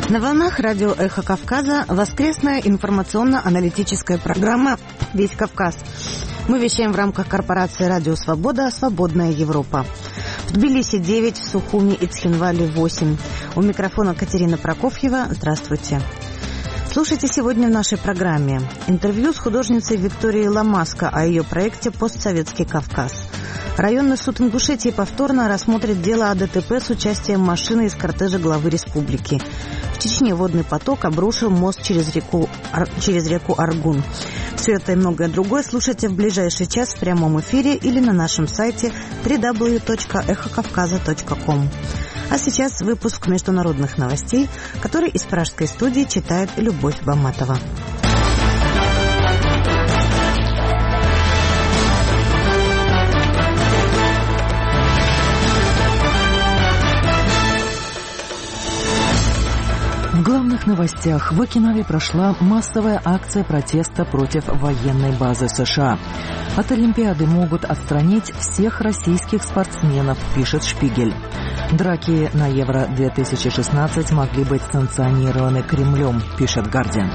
На волнах радио «Эхо Кавказа» воскресная информационно-аналитическая программа «Весь Кавказ». Мы вещаем в рамках корпорации «Радио Свобода. Свободная Европа». В Тбилиси 9, в Сухуми и Цхинвале 8. У микрофона Катерина Прокофьева. Здравствуйте. Слушайте сегодня в нашей программе интервью с художницей Викторией Ломаско о ее проекте «Постсоветский Кавказ». Районный суд Ингушетии повторно рассмотрит дело о ДТП с участием машины из кортежа главы республики. В Чечне водный поток обрушил мост через реку Аргун. Все это и многое другое слушайте в ближайший час в прямом эфире или на нашем сайте www.эхокавказа.ком. А сейчас выпуск международных новостей, который из пражской студии читает Любовь Баматова. В главных новостях в Окинаве прошла массовая акция протеста против военной базы США. От Олимпиады могут отстранить всех российских спортсменов, пишет Шпигель. Драки на Евро-2016 могли быть санкционированы Кремлем, пишет Гардиан.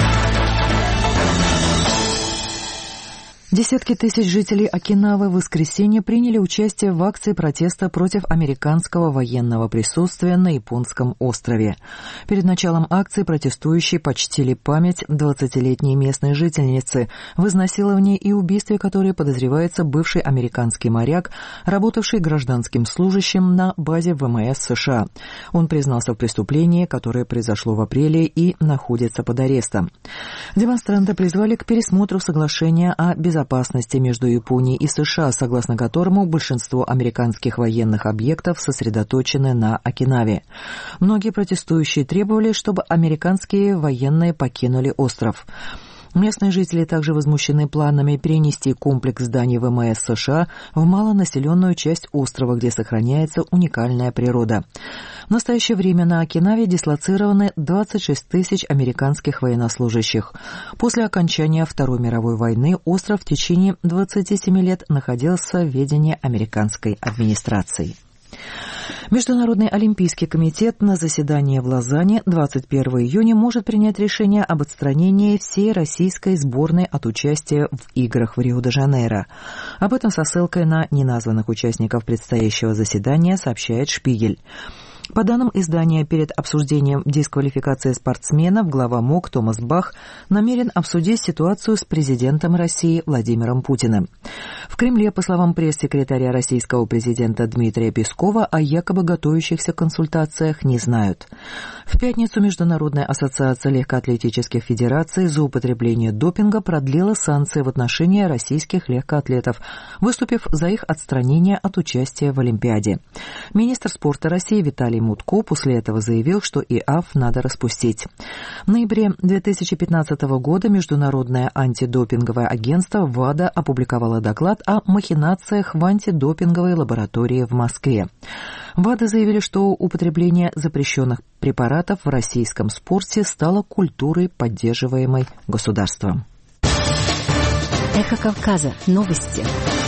Десятки тысяч жителей Окинавы в воскресенье приняли участие в акции протеста против американского военного присутствия на японском острове. Перед началом акции протестующие почтили память 20-летней местной жительницы в изнасиловании и убийстве, которой подозревается бывший американский моряк, работавший гражданским служащим на базе ВМС США. Он признался в преступлении, которое произошло в апреле и находится под арестом. Демонстранты призвали к пересмотру соглашения о безопасности между Японией и США, согласно которому большинство американских военных объектов сосредоточены на Окинаве. Многие протестующие требовали, чтобы американские военные покинули остров. Местные жители также возмущены планами перенести комплекс зданий ВМС США в малонаселенную часть острова, где сохраняется уникальная природа. В настоящее время на Окинаве дислоцированы 26 тысяч американских военнослужащих. После окончания Второй мировой войны остров в течение 27 лет находился в ведении американской администрации. Международный олимпийский комитет на заседании в Лозанне 21 июня может принять решение об отстранении всей российской сборной от участия в играх в Рио-де-Жанейро. Об этом со ссылкой на неназванных участников предстоящего заседания сообщает Шпигель. По данным издания, перед обсуждением дисквалификации спортсменов глава МОК Томас Бах намерен обсудить ситуацию с президентом России Владимиром Путиным. В Кремле, по словам пресс-секретаря российского президента Дмитрия Пескова, о якобы готовящихся консультациях не знают. В пятницу Международная ассоциация легкоатлетических федераций за употребление допинга продлила санкции в отношении российских легкоатлетов, выступив за их отстранение от участия в Олимпиаде. Министр спорта России Виталий Мутко после этого заявил, что ИАФ надо распустить. В ноябре 2015 года Международное антидопинговое агентство ВАДА опубликовало доклад о махинациях в антидопинговой лаборатории в Москве. ВАДА заявили, что употребление запрещенных препаратов в российском спорте стало культурой, поддерживаемой государством. Эхо Кавказа. Новости.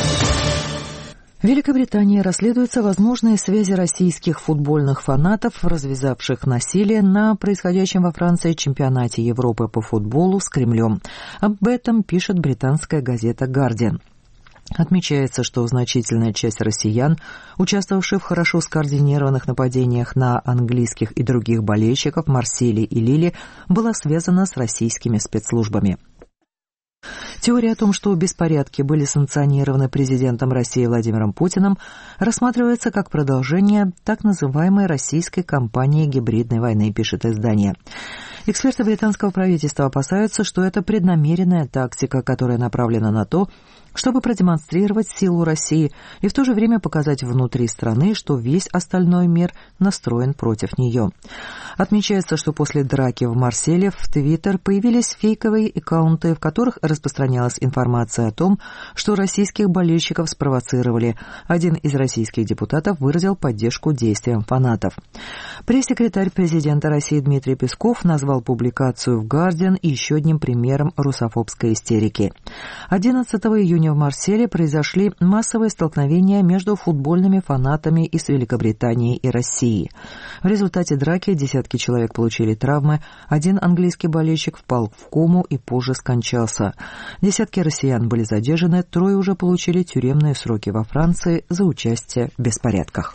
В Великобритании расследуются возможные связи российских футбольных фанатов, развязавших насилие на происходящем во Франции чемпионате Европы по футболу с Кремлем. Об этом пишет британская газета «Гардиан». Отмечается, что значительная часть россиян, участвовавших в хорошо скоординированных нападениях на английских и других болельщиков в Марселе и Лиле, была связана с российскими спецслужбами. Теория о том, что беспорядки были санкционированы президентом России Владимиром Путиным, рассматривается как продолжение так называемой российской кампании гибридной войны, пишет издание. Эксперты британского правительства опасаются, что это преднамеренная тактика, которая направлена на то, чтобы продемонстрировать силу России и в то же время показать внутри страны, что весь остальной мир настроен против нее. Отмечается, что после драки в Марселе в Твиттер появились фейковые аккаунты, в которых распространялась информация о том, что российских болельщиков спровоцировали. Один из российских депутатов выразил поддержку действиям фанатов. Пресс-секретарь президента России Дмитрий Песков назвал публикацию в «Гардиан» еще одним примером русофобской истерики. 11 июня июня в Марселе произошли массовые столкновения между футбольными фанатами из Великобритании и России. В результате драки десятки человек получили травмы, один английский болельщик впал в кому и позже скончался. Десятки россиян были задержаны, 3 уже получили тюремные сроки во Франции за участие в беспорядках.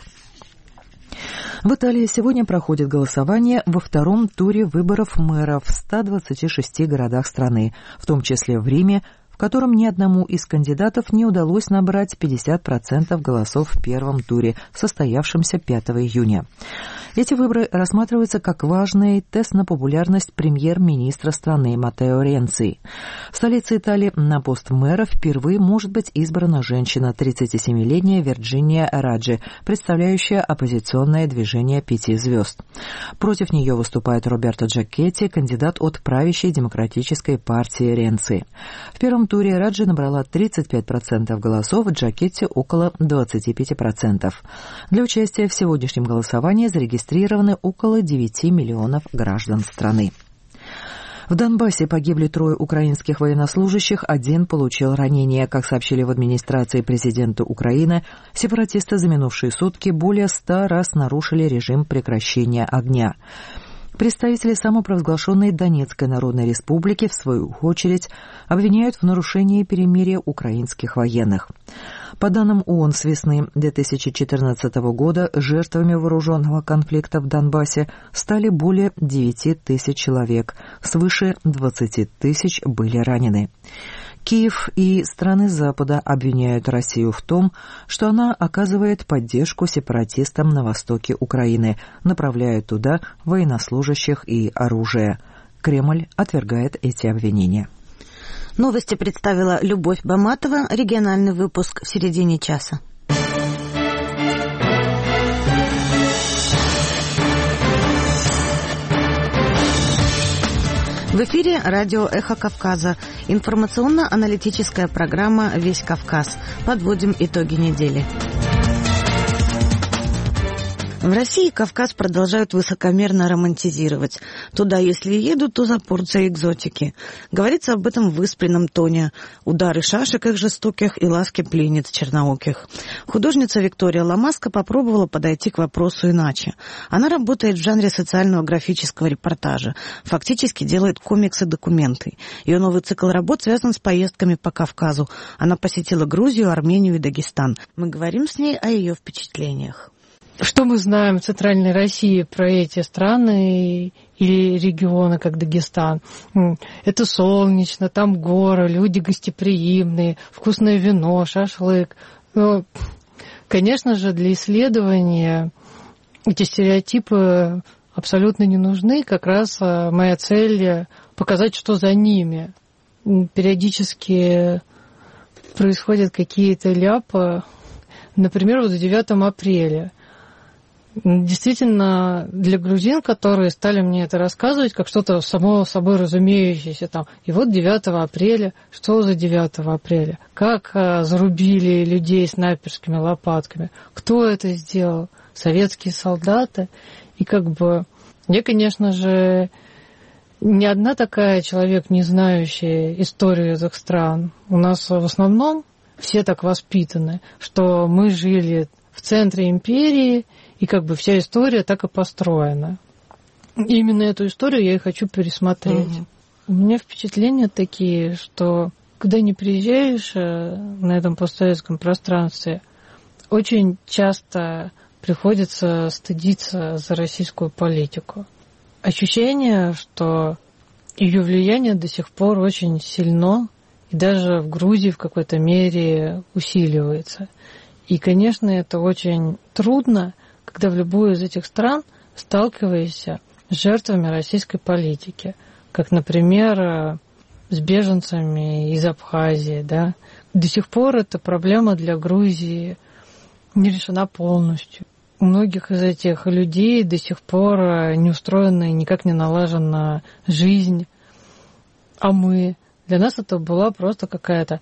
В Италии сегодня проходит голосование во втором туре выборов мэров в 126 городах страны, в том числе в Риме, в котором ни одному из кандидатов не удалось набрать 50% голосов в первом туре, состоявшемся 5 июня. Эти выборы рассматриваются как важный тест на популярность премьер-министра страны Маттео Ренци. В столице Италии на пост мэра впервые может быть избрана женщина, 37-летняя Вирджиния Раджи, представляющая оппозиционное движение 5 звезд. Против нее выступает Роберто Джакетти, кандидат от правящей демократической партии Ренци. В первом туре Раджи набрала 35% голосов, Джакетти около 25%. Для участия в сегодняшнем голосовании зарегистрированы около 9 миллионов граждан страны. В Донбассе погибли 3 украинских военнослужащих, 1 получил ранения. Как сообщили в администрации президента Украины, сепаратисты за минувшие сутки более 100 раз нарушили режим прекращения огня. Представители самопровозглашенной Донецкой Народной Республики, в свою очередь, обвиняют в нарушении перемирия украинских военных. По данным ООН, с весны 2014 года жертвами вооруженного конфликта в Донбассе стали более 9 тысяч человек, свыше 20 тысяч были ранены. Киев и страны Запада обвиняют Россию в том, что она оказывает поддержку сепаратистам на востоке Украины, направляя туда военнослужащих и оружие. Кремль отвергает эти обвинения. Новости представила Любовь Баматова. Региональный выпуск в середине часа. В эфире радио «Эхо Кавказа». Информационно-аналитическая программа «Весь Кавказ». Подводим итоги недели. В России Кавказ продолжают высокомерно романтизировать. Туда, если едут, то за порцией экзотики. Говорится об этом в выспренном тоне. Удары шашек их жестоких и ласки пленниц чернооких. Художница Виктория Ламаска попробовала подойти к вопросу иначе. Она работает в жанре социального графического репортажа. Фактически делает комиксы-документы. Ее новый цикл работ связан с поездками по Кавказу. Она посетила Грузию, Армению и Дагестан. Мы говорим с ней о ее впечатлениях. Что мы знаем в Центральной России про эти страны или регионы, как Дагестан? Это солнечно, там горы, люди гостеприимные, вкусное вино, шашлык. Но, конечно же, для исследования эти стереотипы абсолютно не нужны. Как раз моя цель — показать, что за ними. Периодически происходят какие-то ляпы. Например, вот 9 апреля. Действительно, для грузин, которые стали мне это рассказывать, как что-то само собой разумеющееся там. И вот 9 апреля, что за 9 апреля? Как зарубили людей снайперскими лопатками? Кто это сделал? Советские солдаты? И как бы я, конечно же, не одна такая человек, не знающая историю этих стран. У нас в основном все так воспитаны, что мы жили в центре империи, и как бы вся история так и построена. И именно эту историю я и хочу пересмотреть. У меня впечатления такие, что когда не приезжаешь на этом постсоветском пространстве, очень часто приходится стыдиться за российскую политику. Ощущение, что ее влияние до сих пор очень сильно, и даже в Грузии в какой-то мере усиливается. И, конечно, это очень трудно, когда в любую из этих стран сталкиваешься с жертвами российской политики, как, например, с беженцами из Абхазии. Да? До сих пор эта проблема для Грузии не решена полностью. У многих из этих людей до сих пор не устроена и никак не налажена жизнь. А для нас это была просто какая-то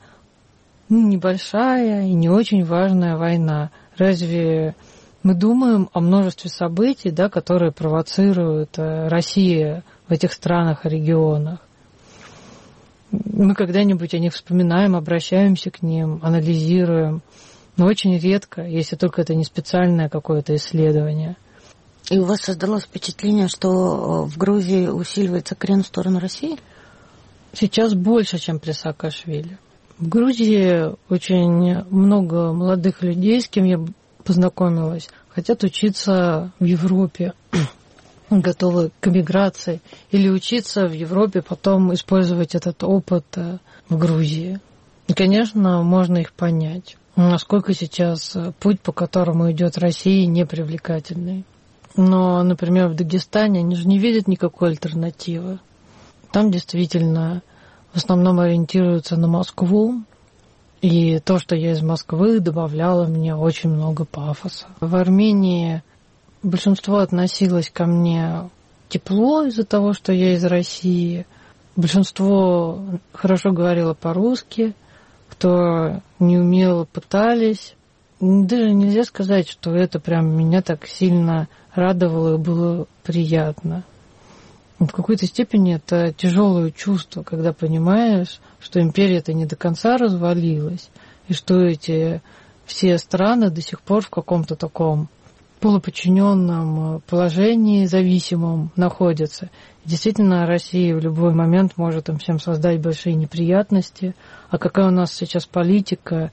небольшая и не очень важная война. Разве мы думаем о множестве событий, да, которые провоцирует Россия в этих странах и регионах? Мы когда-нибудь о них вспоминаем, обращаемся к ним, анализируем, но очень редко, если только это не специальное какое-то исследование. И у вас создалось впечатление, что в Грузии усиливается крен в сторону России? Сейчас больше, чем при Саакашвили. В Грузии очень много молодых людей, с кем я познакомилась, хотят учиться в Европе, готовы к эмиграции, или учиться в Европе, потом использовать этот опыт в Грузии. И, конечно, можно их понять, насколько сейчас путь, по которому идет Россия, непривлекательный. Но, например, в Дагестане они же не видят никакой альтернативы. Там действительно в основном ориентируются на Москву, и то, что я из Москвы, добавляло мне очень много пафоса. В Армении большинство относилось ко мне тепло из-за того, что я из России. Большинство хорошо говорило по-русски, кто не умел, пытались. Даже нельзя сказать, что это прям меня так сильно радовало и было приятно. В какой-то степени это тяжелое чувство, когда понимаешь, что империя-то не до конца развалилась, и что эти все страны до сих пор в каком-то таком полуподчиненном положении, зависимом находятся. И действительно, Россия в любой момент может им всем создать большие неприятности. А какая у нас сейчас политика,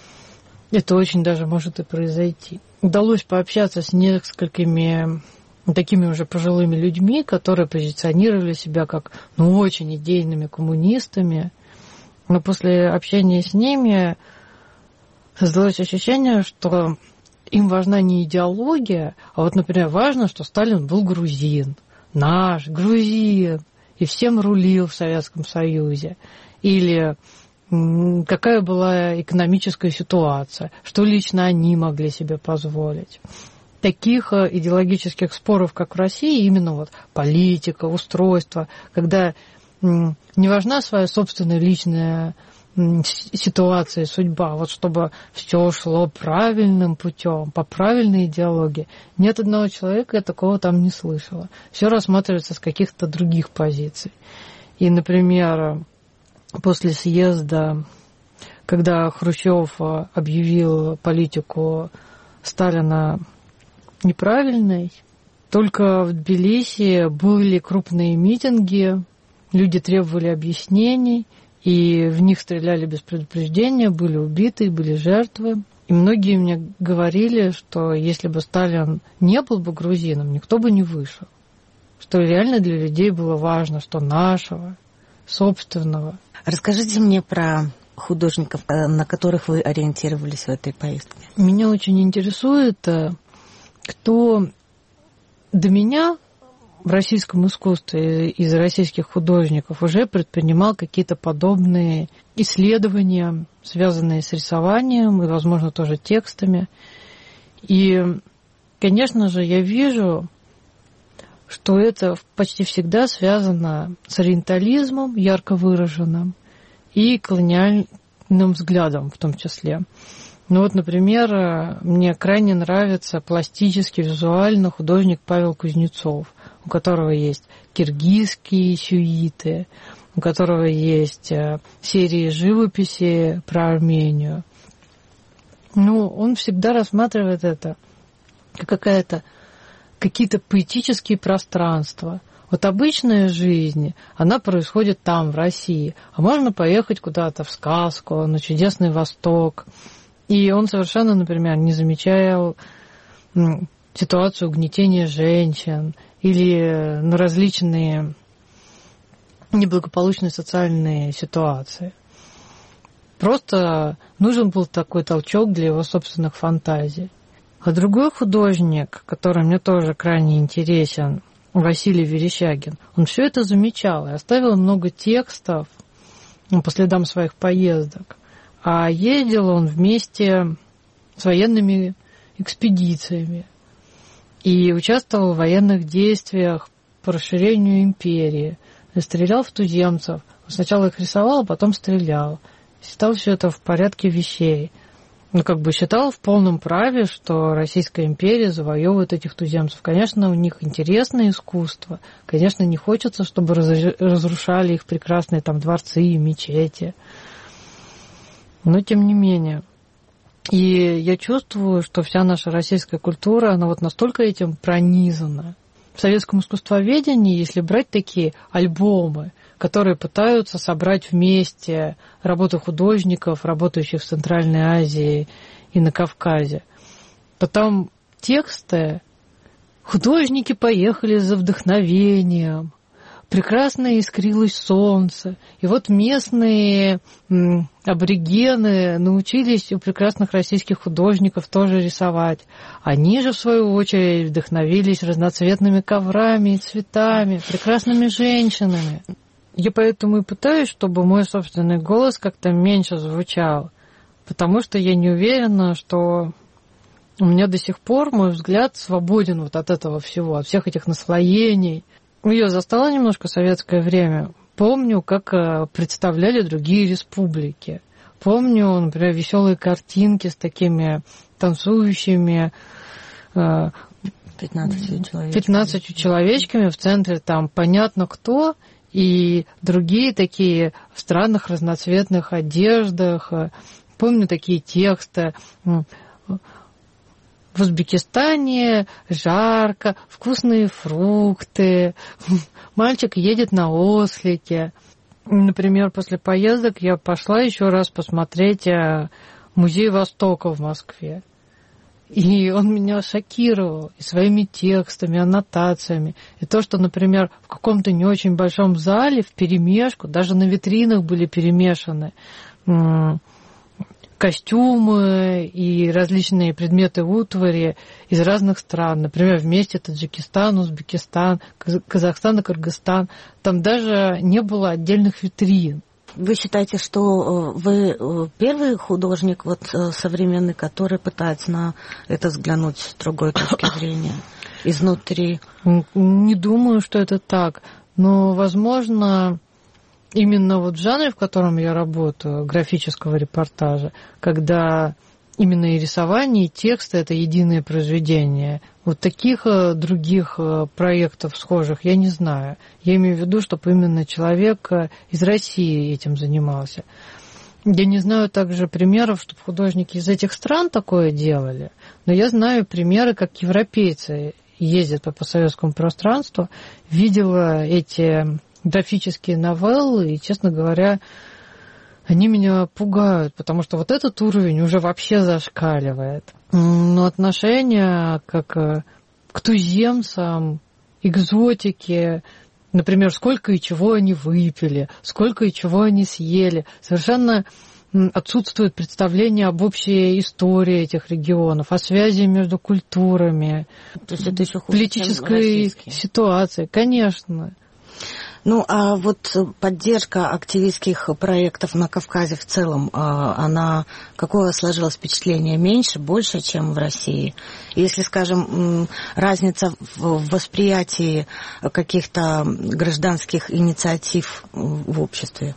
это очень даже может и произойти. Удалось пообщаться с несколькими такими уже пожилыми людьми, которые позиционировали себя как очень идейными коммунистами. Но после общения с ними создалось ощущение, что им важна не идеология, а вот, например, важно, что Сталин был грузин, наш грузин, и всем рулил в Советском Союзе. Или какая была экономическая ситуация, что лично они могли себе позволить. Таких идеологических споров, как в России, именно вот политика, устройство, когда не важна своя собственная личная ситуация, судьба, вот чтобы все шло правильным путем, по правильной идеологии. Ни от одного человека я такого там не слышала. Все рассматривается с каких-то других позиций. И, например, после съезда, когда Хрущев объявил политику Сталина неправильной, только в Тбилиси были крупные митинги, люди требовали объяснений, и в них стреляли без предупреждения, были убиты, были жертвы. И многие мне говорили, что если бы Сталин не был бы грузином, никто бы не вышел. Что реально для людей было важно, что нашего, собственного. Расскажите мне про художников, на которых вы ориентировались в этой поездке. Меня очень интересует, кто до меня в российском искусстве из российских художников уже предпринимал какие-то подобные исследования, связанные с рисованием и, возможно, тоже текстами. И, конечно же, я вижу, что это почти всегда связано с ориентализмом, ярко выраженным, и колониальным взглядом в том числе. Ну вот, например, мне крайне нравится пластически, визуально художник Павел Кузнецов, у которого есть киргизские сюиты, у которого есть серии живописи про Армению. Ну, он всегда рассматривает это как какие-то поэтические пространства. Вот обычная жизнь, она происходит там, в России. А можно поехать куда-то в сказку, на чудесный Восток. И он совершенно, например, не замечал ситуацию угнетения женщин или различные неблагополучные социальные ситуации. Просто нужен был такой толчок для его собственных фантазий. А другой художник, который мне тоже крайне интересен, Василий Верещагин, он все это замечал и оставил много текстов по следам своих поездок. А ездил он вместе с военными экспедициями и участвовал в военных действиях по расширению империи. И стрелял в туземцев. Сначала их рисовал, а потом стрелял. Считал все это в порядке вещей. считал в полном праве, что Российская империя завоевывает этих туземцев. Конечно, у них интересное искусство. Конечно, не хочется, чтобы разрушали их прекрасные там дворцы и мечети. Но тем не менее. И я чувствую, что вся наша российская культура, она вот настолько этим пронизана. В советском искусствоведении, если брать такие альбомы, которые пытаются собрать вместе работы художников, работающих в Центральной Азии и на Кавказе, то там тексты «Художники поехали за вдохновением», «Прекрасно искрилось солнце». И вот местные аборигены научились у прекрасных российских художников тоже рисовать. Они же, в свою очередь, вдохновились разноцветными коврами и цветами, прекрасными женщинами. Я поэтому и пытаюсь, чтобы мой собственный голос как-то меньше звучал, потому что я не уверена, что у меня до сих пор мой взгляд свободен вот от этого всего, от всех этих наслоений. Я застала немножко советское время. Помню, как представляли другие республики. Помню, например, веселые картинки с такими танцующими 15 человечками в центре, там понятно кто, и другие такие в странных разноцветных одеждах. Помню такие тексты. В Узбекистане жарко, вкусные фрукты, мальчик едет на ослике. Например, после поездок я пошла еще раз посмотреть Музей Востока в Москве. И он меня шокировал и своими текстами, аннотациями. И то, что, например, в каком-то не очень большом зале вперемешку, даже на витринах были перемешаны костюмы и различные предметы утвари из разных стран. Например, вместе Таджикистан, Узбекистан, Казахстан и Кыргызстан. Там даже не было отдельных витрин. Вы считаете, что вы первый художник вот, современный, который пытается на это взглянуть с другой точки зрения, изнутри? Не думаю, что это так. Но, возможно, именно вот в жанре, в котором я работаю, графического репортажа, когда именно и рисование, и тексты — это единое произведение. Вот таких других проектов схожих я не знаю. Я имею в виду, чтобы именно человек из России этим занимался. Я не знаю также примеров, чтобы художники из этих стран такое делали, но я знаю примеры, как европейцы ездят по постсоветскому пространству. Видела эти графические новеллы, и, честно говоря, они меня пугают, потому что вот этот уровень уже вообще зашкаливает. Но отношение как к туземцам, экзотике, например, сколько и чего они выпили, сколько и чего они съели, совершенно отсутствует представление об общей истории этих регионов, о связи между культурами, то есть это еще хуже, политической ситуации, конечно. Ну, а вот поддержка активистских проектов на Кавказе в целом, она, какое сложилось впечатление, меньше, больше, чем в России? Если, скажем, разница в восприятии каких-то гражданских инициатив в обществе?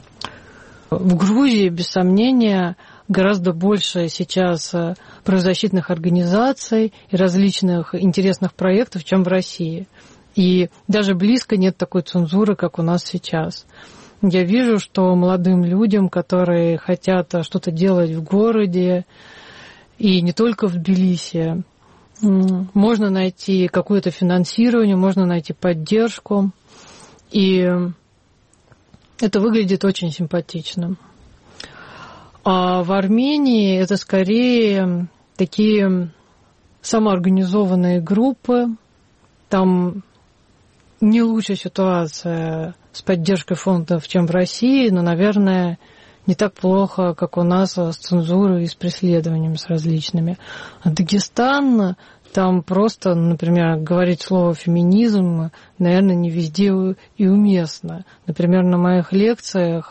В Грузии, без сомнения, гораздо больше сейчас правозащитных организаций и различных интересных проектов, чем в России. И даже близко нет такой цензуры, как у нас сейчас. Я вижу, что молодым людям, которые хотят что-то делать в городе, и не только в Тбилиси, можно найти какое-то финансирование, можно найти поддержку. И это выглядит очень симпатично. А в Армении это скорее такие самоорганизованные группы. Там не лучшая ситуация с поддержкой фондов, чем в России, но, наверное, не так плохо, как у нас с цензурой и с преследованиями с различными. А Дагестан, там просто, например, говорить слово «феминизм», наверное, не везде и уместно. Например, на моих лекциях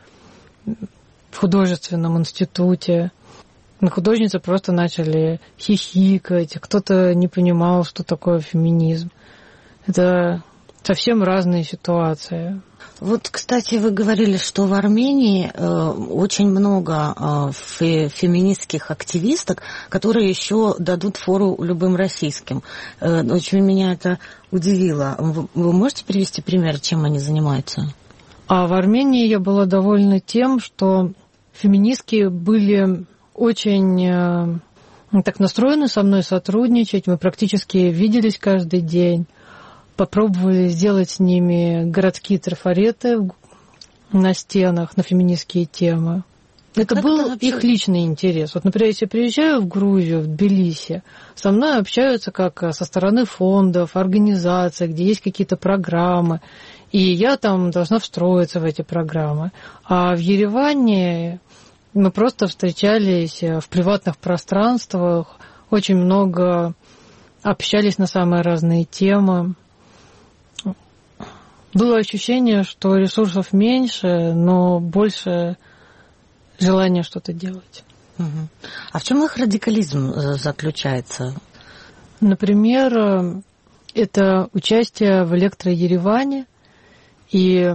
в художественном институте художницы просто начали хихикать, кто-то не понимал, что такое феминизм. Это совсем разные ситуации. Вот, кстати, вы говорили, что в Армении очень много феминистских активисток, которые еще дадут фору любым российским. Очень меня это удивило. Вы можете привести пример, чем они занимаются? А в Армении я была довольна тем, что феминистки были очень так настроены со мной сотрудничать. Мы практически виделись каждый день. Попробовали сделать с ними городские трафареты на стенах на феминистские темы. Это был их личный интерес. Вот, например, если я приезжаю в Грузию, в Тбилиси, со мной общаются как со стороны фондов, организаций, где есть какие-то программы, и я там должна встроиться в эти программы. А в Ереване мы просто встречались в приватных пространствах, очень много общались на самые разные темы. Было ощущение, что ресурсов меньше, но больше желания что-то делать. А в чем их радикализм заключается? Например, это участие в электроереване. И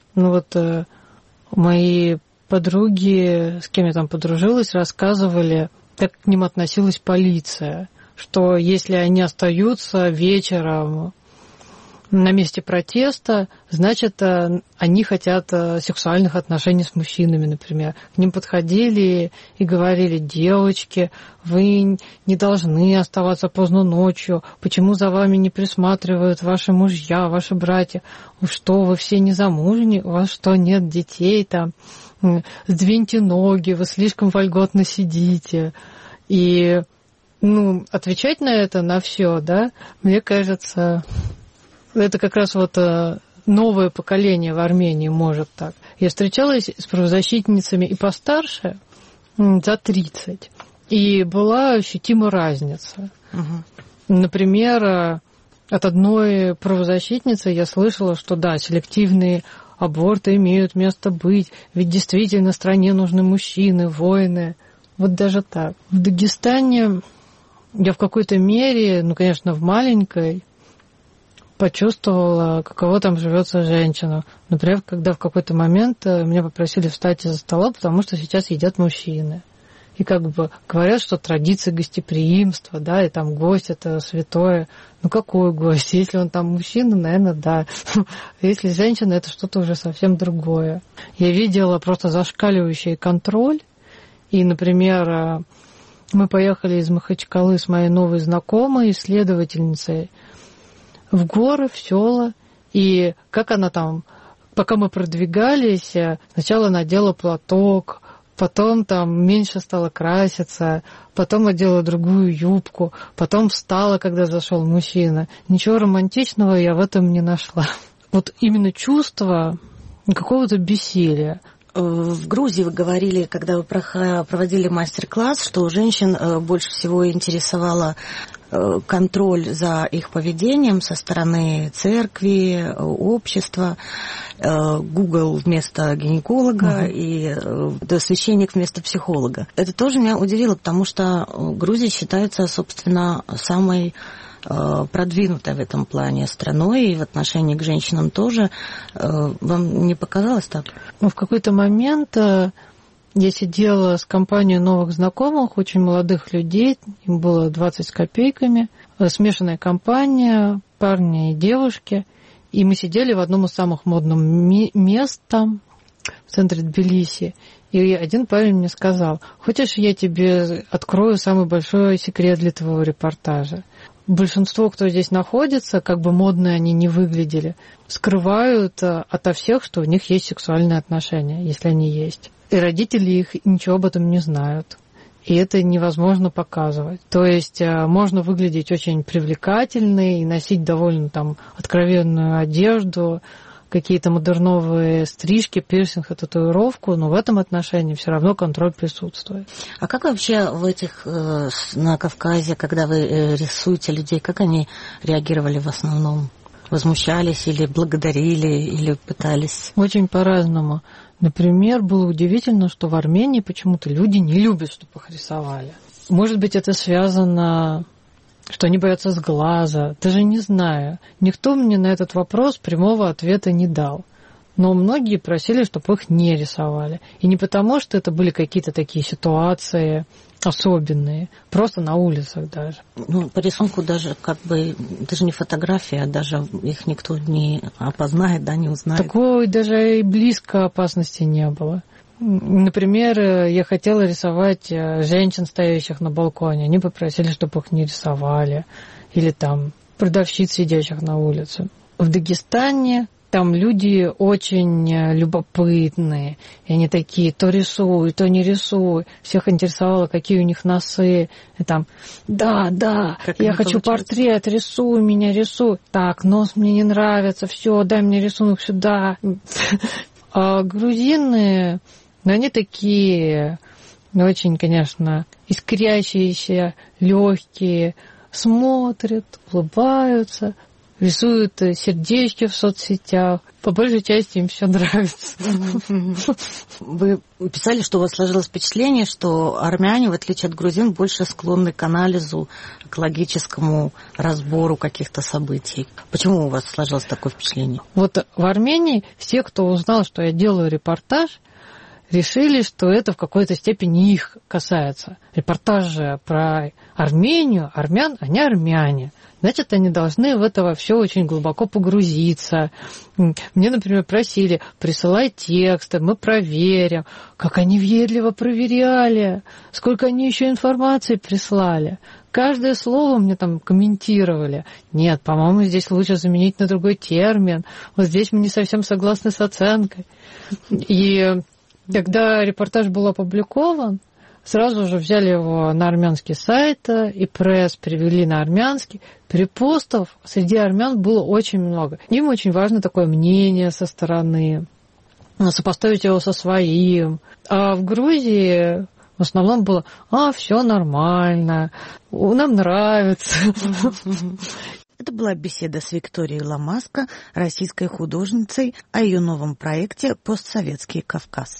мои подруги, с кем я там подружилась, рассказывали, как к ним относилась полиция, что если они остаются вечером на месте протеста, значит, они хотят сексуальных отношений с мужчинами, например. К ним подходили и говорили: девочки, вы не должны оставаться поздно ночью, почему за вами не присматривают ваши мужья, ваши братья? Что, вы все незамужни, у вас что, нет детей там? Сдвиньте ноги, вы слишком вольготно сидите. И, отвечать на это, на все, да, мне кажется... Это как раз новое поколение в Армении может так. Я встречалась с правозащитницами и постарше, за 30, и была ощутима разница. Например, от одной правозащитницы я слышала, что да, селективные аборты имеют место быть, ведь действительно стране нужны мужчины, воины. Вот даже так. В Дагестане я в какой-то мере, конечно, в маленькой, почувствовала, каково там живется женщина. Например, когда в какой-то момент меня попросили встать из-за стола, потому что сейчас едят мужчины. И говорят, что традиции гостеприимства, да, и там гость — это святое. Какой гость? Если он там мужчина, наверное, да. Если женщина, это что-то уже совсем другое. Я видела просто зашкаливающий контроль. И, например, мы поехали из Махачкалы с моей новой знакомой, исследовательницей, в горы, в села, и как она там, пока мы продвигались, сначала надела платок, потом там меньше стала краситься, потом одела другую юбку, потом встала, когда зашел мужчина. Ничего романтичного я в этом не нашла. Вот именно чувство какого-то бессилия. В Грузии вы говорили, когда вы проводили мастер-класс, что женщин больше всего интересовало контроль за их поведением со стороны церкви, общества, Google вместо гинеколога и священник вместо психолога. Это тоже меня удивило, потому что Грузия считается, собственно, самой продвинутой в этом плане страной, и в отношении к женщинам тоже. Вам не показалось так? В какой-то момент я сидела с компанией новых знакомых, очень молодых людей, им было 20 с копейками, смешанная компания, парни и девушки, и мы сидели в одном из самых модных мест там, в центре Тбилиси, и один парень мне сказал: хочешь, я тебе открою самый большой секрет для твоего репортажа? Большинство, кто здесь находится, как бы модные они не выглядели, скрывают ото всех, что у них есть сексуальные отношения, если они есть. И родители их ничего об этом не знают. И это невозможно показывать. То есть можно выглядеть очень привлекательной и носить довольно там откровенную одежду, какие-то модерновые стрижки, пирсинг и татуировку, но в этом отношении все равно контроль присутствует. А как вообще на Кавказе, когда вы рисуете людей, как они реагировали в основном? Возмущались или благодарили, или пытались? Очень по-разному. Например, было удивительно, что в Армении почему-то люди не любят, чтобы их рисовали. Может быть, это связано что они боятся сглаза. Даже не знаю. Никто мне на этот вопрос прямого ответа не дал. Но многие просили, чтобы их не рисовали. И не потому, что это были какие-то такие ситуации особенные, просто на улицах даже. Ну, по рисунку даже даже не фотография, а даже их никто не опознает, да, не узнает. Такой даже и близко опасности не было. Например, я хотела рисовать женщин, стоящих на балконе. Они попросили, чтобы их не рисовали. Или там продавщиц, сидящих на улице. В Дагестане там люди очень любопытные. И они такие, то рисуй, то не рисуй. Всех интересовало, какие у них носы. И там, да, я хочу портрет, рисуй меня, рисуй. Так, нос мне не нравится, все, дай мне рисунок сюда. А грузины, они такие, очень, конечно, искрящиеся, легкие, смотрят, улыбаются, рисуют сердечки в соцсетях. По большей части им все нравится. Вы писали, что у вас сложилось впечатление, что армяне, в отличие от грузин, больше склонны к анализу, к логическому разбору каких-то событий. Почему у вас сложилось такое впечатление? Вот в Армении все, кто узнал, что я делаю репортаж, решили, что это в какой-то степени их касается. Репортаж же про Армению, армян, они армяне. Значит, они должны в это во все очень глубоко погрузиться. Мне, например, просили, присылай тексты, мы проверим. Как они въедливо проверяли, сколько они еще информации прислали. Каждое слово мне там комментировали. Нет, по-моему, здесь лучше заменить на другой термин. Вот здесь мы не совсем согласны с оценкой. И когда репортаж был опубликован, сразу же взяли его на армянский сайт, и пресс перевели на армянский. Перепостов среди армян было очень много. Им очень важно такое мнение со стороны, сопоставить его со своим. А в Грузии в основном было, все нормально, нам нравится. Это была беседа с Викторией Ломаско, российской художницей, о ее новом проекте «Постсоветский Кавказ».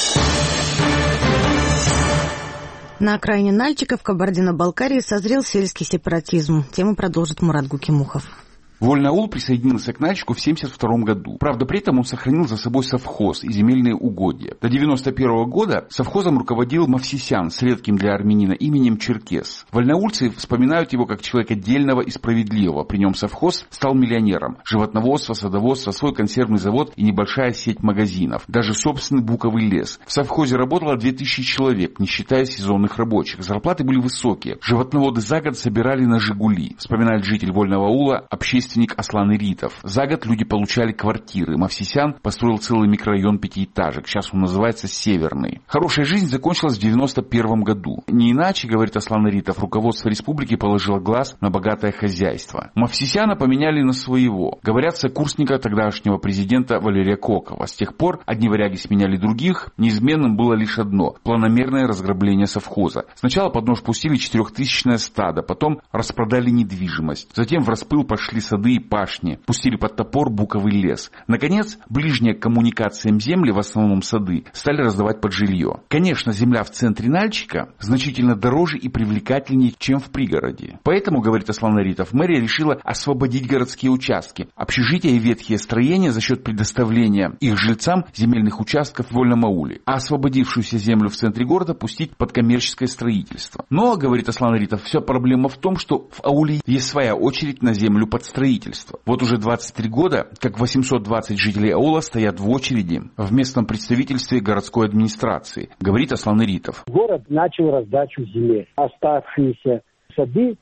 На окраине Нальчика в Кабардино-Балкарии созрел сельский сепаратизм. Тему продолжит Мурат Гукимухов. Вольный аул присоединился к Нальчику в 1972 году. Правда, при этом он сохранил за собой совхоз и земельные угодья. До 1991 года совхозом руководил Мавсисян с редким для армянина именем Черкес. Вольноаульцы вспоминают его как человека дельного и справедливого. При нем совхоз стал миллионером. Животноводство, садоводство, свой консервный завод и небольшая сеть магазинов. Даже собственный буковый лес. В совхозе работало 2000 человек, не считая сезонных рабочих. Зарплаты были высокие. Животноводы за год собирали на «Жигули». Вспоминает житель Вольного аула, общественник Аслан Иритов. За год люди получали квартиры. Мавсисян построил целый микрорайон пятиэтажек. Сейчас он называется Северный. Хорошая жизнь закончилась в 1991 году. Не иначе, говорит Аслан Иритов, руководство республики положило глаз на богатое хозяйство. Мавсисяна поменяли на своего. Говорят, сокурсника тогдашнего президента Валерия Кокова. С тех пор одни варяги сменяли других. Неизменным было лишь одно – планомерное разграбление совхоза. Сначала под нож пустили 4000-е стадо, потом распродали недвижимость. Затем в распыл пошли сады и пашни, пустили под топор буковый лес. Наконец, ближние к коммуникациям земли, в основном сады, стали раздавать под жилье. Конечно, земля в центре Нальчика значительно дороже и привлекательнее, чем в пригороде. Поэтому, говорит Аслан Иритов, мэрия решила освободить городские участки, общежития и ветхие строения за счет предоставления их жильцам земельных участков в Вольном ауле, а освободившуюся землю в центре города пустить под коммерческое строительство. Но, говорит Аслан Иритов, вся проблема в том, что в ауле есть своя очередь на землю под строительство. Вот уже 23 года, как 820 жителей аула стоят в очереди в местном представительстве городской администрации, говорит Аслан Иритов. Город начал раздачу земли. Оставшиеся сады,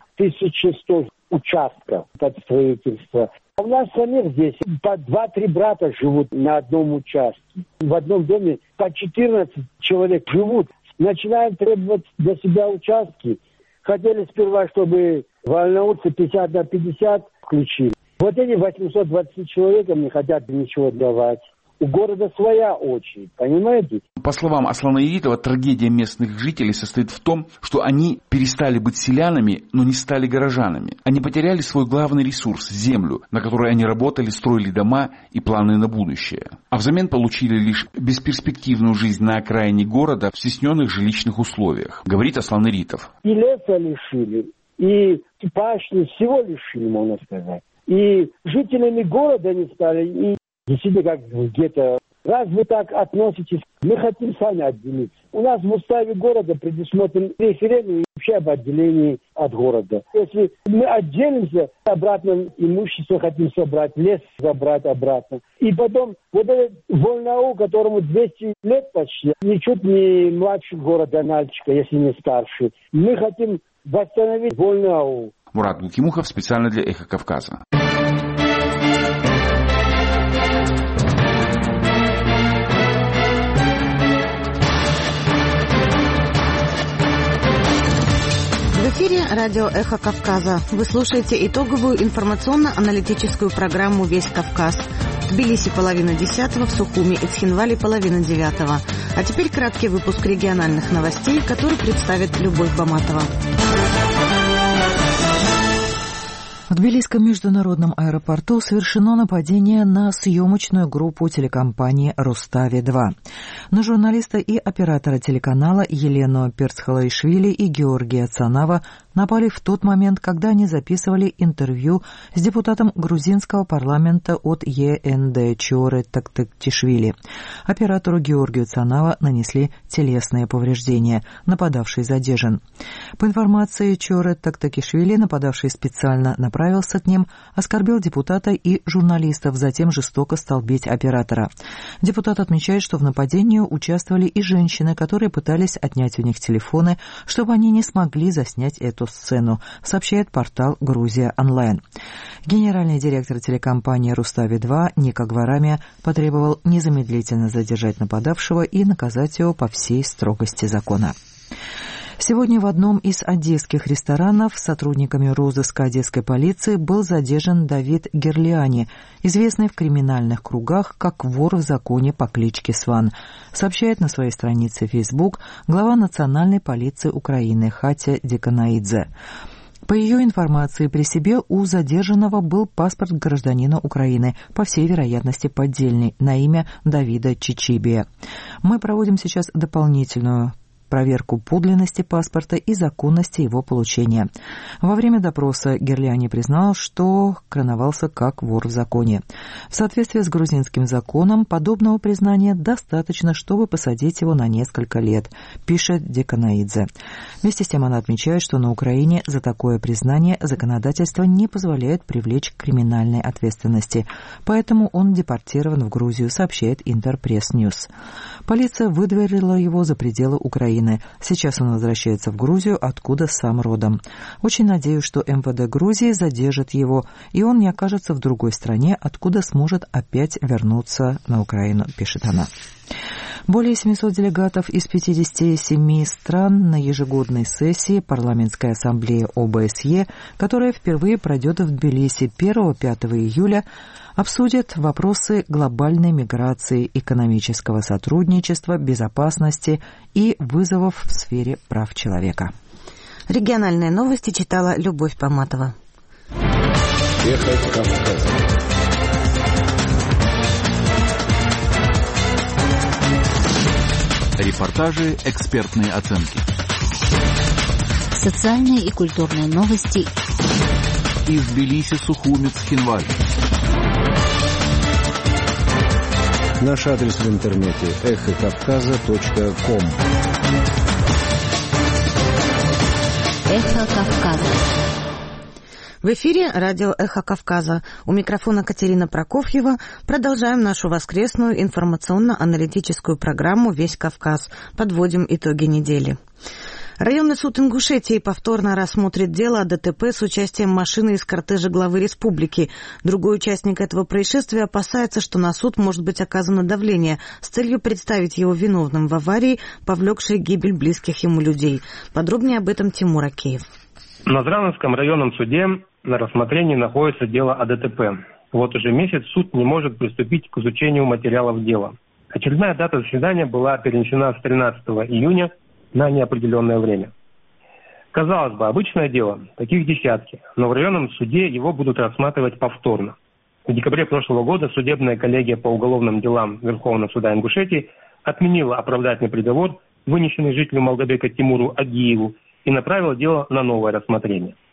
1100 участков под строительство. У нас самих здесь по 2-3 брата живут на одном участке. В одном доме по 14 человек живут. Начинаем требовать для себя участки. Хотели сперва, чтобы вольноаульцы 50/50 включили. Вот эти 820 человек не хотят ничего давать. У города своя очередь, понимаете? По словам Аслана Иритова, трагедия местных жителей состоит в том, что они перестали быть селянами, но не стали горожанами. Они потеряли свой главный ресурс – землю, на которой они работали, строили дома и планы на будущее. А взамен получили лишь бесперспективную жизнь на окраине города в стесненных жилищных условиях, говорит Аслан Иритов. И леса лишили, и пашни всего лишили, можно сказать. И жителями города не стали, и действительно как где-то. Раз вы так относитесь, мы хотим сами отделиться. У нас в уставе города предусмотрен референдум вообще об отделении от города. Если мы отделимся, обратно имущество хотим собрать, лес забрать обратно. И потом вот этот Вольнау, которому 200 лет почти, ничуть не младше города Нальчика, если не старше. Мы хотим восстановить Вольнау. Мурат Букимухов специально для «Эхо Кавказа». В эфире радио «Эхо Кавказа». Вы слушаете итоговую информационно-аналитическую программу «Весь Кавказ». В Тбилиси 9:30, в Сухуми и Цхинвале 8:30. А теперь краткий выпуск региональных новостей, который представит Любовь Баматова. В Тбилисском международном аэропорту совершено нападение на съемочную группу телекомпании «Рустави-2». На журналиста и оператора телеканала Елену Перцхалаишвили и Георгия Цанава напали в тот момент, когда они записывали интервью с депутатом грузинского парламента от ЕНД Чоры Тактактишвили. Оператору Георгию Цанава нанесли телесные повреждения. Нападавший задержан. По информации Чоры Тактакишвили, нападавший специально направился к ним, оскорбил депутата и журналистов, затем жестоко стал бить оператора. Депутат отмечает, что в нападении участвовали и женщины, которые пытались отнять у них телефоны, чтобы они не смогли заснять эту сцену, сообщает портал «Грузия онлайн». Генеральный директор телекомпании «Рустави-2» Ника Гварамия потребовал незамедлительно задержать нападавшего и наказать его по всей строгости закона. Сегодня в одном из одесских ресторанов сотрудниками розыска одесской полиции был задержан Давид Герлиани, известный в криминальных кругах как вор в законе по кличке Сван, сообщает на своей странице Facebook глава Национальной полиции Украины Хатя Деканаидзе. По ее информации, при себе у задержанного был паспорт гражданина Украины, по всей вероятности поддельный, на имя Давида Чичибия. Мы проводим сейчас дополнительную проверку подлинности паспорта и законности его получения. Во время допроса Герлиани признал, что короновался как вор в законе. В соответствии с грузинским законом, подобного признания достаточно, чтобы посадить его на несколько лет, пишет Деканаидзе. Вместе с тем она отмечает, что на Украине за такое признание законодательство не позволяет привлечь к криминальной ответственности, поэтому он депортирован в Грузию, сообщает Интерпресс-Ньюс. Полиция выдворила его за пределы Украины. Сейчас он возвращается в Грузию, откуда сам родом. Очень надеюсь, что МВД Грузии задержит его, и он не окажется в другой стране, откуда сможет опять вернуться на Украину, пишет она. Более 700 делегатов из 57 стран на ежегодной сессии Парламентской ассамблеи ОБСЕ, которая впервые пройдет в Тбилиси 1-5 июля, обсудят вопросы глобальной миграции, экономического сотрудничества, безопасности и вызовов в сфере прав человека. Региональные новости читала Любовь Баматова. Эхо Кавказа. Репортажи, экспертные оценки. Социальные и культурные новости. Из Тбилиси, Сухуми, Цхинвале. Наш адрес в интернете эхокавказа.ком. Эхо Кавказа. В эфире радио «Эхо Кавказа». У микрофона Катерина Прокофьева. Продолжаем нашу воскресную информационно-аналитическую программу «Весь Кавказ». Подводим итоги недели. Районный суд Ингушетии повторно рассмотрит дело о ДТП с участием машины из кортежа главы республики. Другой участник этого происшествия опасается, что на суд может быть оказано давление с целью представить его виновным в аварии, повлекшей гибель близких ему людей. Подробнее об этом Тимур Акеев. В Назрановском районном суде на рассмотрении находится дело о ДТП. Вот уже месяц суд не может приступить к изучению материалов дела. Очередная дата заседания была перенесена с 13 июня на неопределенное время. Казалось бы, обычное дело, таких десятки, но в районном суде его будут рассматривать повторно. В декабре прошлого года судебная коллегия по уголовным делам Верховного суда Ингушетии отменила оправдательный приговор, вынесенный жителю Малгобека Тимуру Агиеву, и направила дело на новое рассмотрение.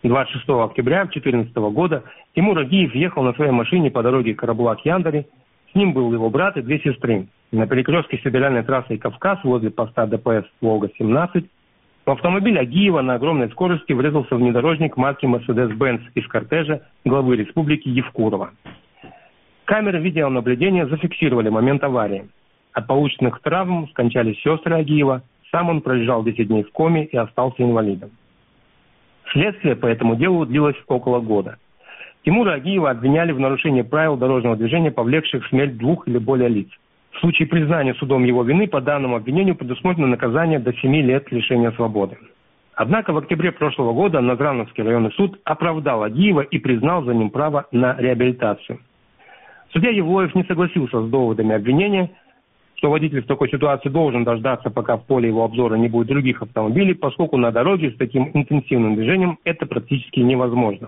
26 октября 2014 года Тимур Агиев ехал на своей машине по дороге Карабулак-Яндари. С ним был его брат и две сестры. На перекрестке с федеральной трассой Кавказ возле поста ДПС Волга-17 в автомобиль Агиева на огромной скорости врезался внедорожник марки Mercedes-Benz из кортежа главы республики Евкурова. Камеры видеонаблюдения зафиксировали момент аварии. От полученных травм скончались сестры Агиева. Сам он пролежал 10 дней в коме и остался инвалидом. Следствие по этому делу длилось около года. Тимура Агиева обвиняли в нарушении правил дорожного движения, повлекших смерть 2 или более лиц. В случае признания судом его вины по данному обвинению предусмотрено наказание до 7 лет лишения свободы. Однако в октябре прошлого года Назрановский районный суд оправдал Агиева и признал за ним право на реабилитацию. Судья Евлоев не согласился с доводами обвинения, что водитель в такой ситуации должен дождаться, пока в поле его обзора не будет других автомобилей, поскольку на дороге с таким интенсивным движением это практически невозможно.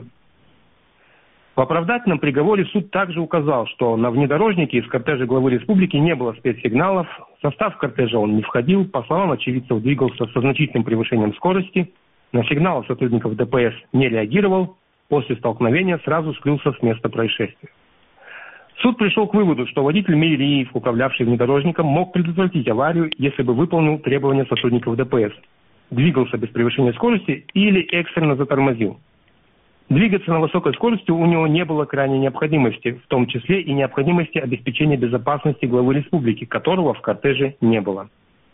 В оправдательном приговоре суд также указал, что на внедорожнике из кортежа главы республики не было спецсигналов, в состав кортежа он не входил, по словам очевидцев, двигался со значительным превышением скорости, на сигналы сотрудников ДПС не реагировал, после столкновения сразу скрылся с места происшествия. Суд пришел к выводу, что водитель Мейриев, управлявший внедорожником, мог предотвратить аварию, если бы выполнил требования сотрудников ДПС, двигался без превышения скорости или экстренно затормозил. Двигаться на высокой скорости у него не было крайней необходимости, в том числе и необходимости обеспечения безопасности главы республики, которого в кортеже не было.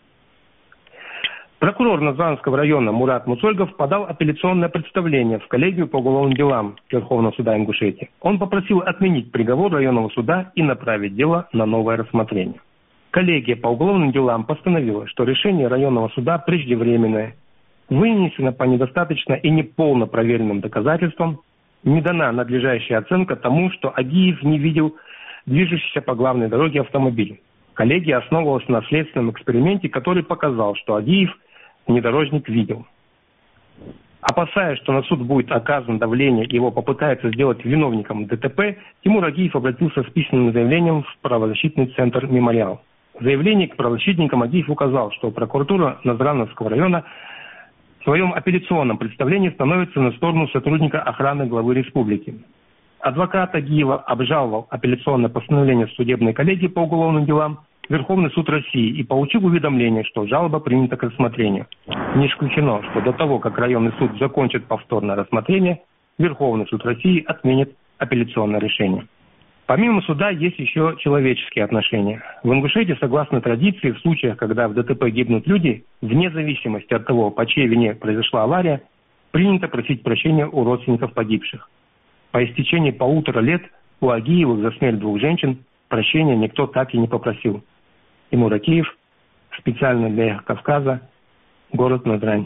Прокурор Назранского района Мурат Мусольгов подал апелляционное представление в коллегию по уголовным делам Верховного суда Ингушетии. Он попросил отменить приговор районного суда и направить дело на новое рассмотрение. Коллегия по уголовным делам постановила, что решение районного суда преждевременное, вынесено по недостаточно и неполно проверенным доказательствам, не дана надлежащая оценка тому, что Агиев не видел движущийся по главной дороге автомобиль. Коллегия основывалась на следственном эксперименте, который показал, что Агиев внедорожник видел. Опасаясь, что на суд будет оказано давление и его попытаются сделать виновником ДТП, Тимур Агиев обратился с письменным заявлением в правозащитный центр «Мемориал». В заявлении к правозащитникам Агиев указал, что прокуратура Назрановского района в своем апелляционном представлении становится на сторону сотрудника охраны главы республики. Адвокат Агиева обжаловал апелляционное постановление судебной коллегии по уголовным делам в Верховный суд России и получил уведомление, что жалоба принята к рассмотрению. Не исключено, что до того, как районный суд закончит повторное рассмотрение, Верховный суд России отменит апелляционное решение. Помимо суда есть еще человеческие отношения. В Ингушетии, согласно традиции, в случаях, когда в ДТП гибнут люди, вне зависимости от того, по чьей вине произошла авария, принято просить прощения у родственников погибших. По истечении 1,5 лет у Агиевых за смерть 2 женщин прощения никто так и не попросил. Тимур Агиев, специально для Кавказа, город Назрань.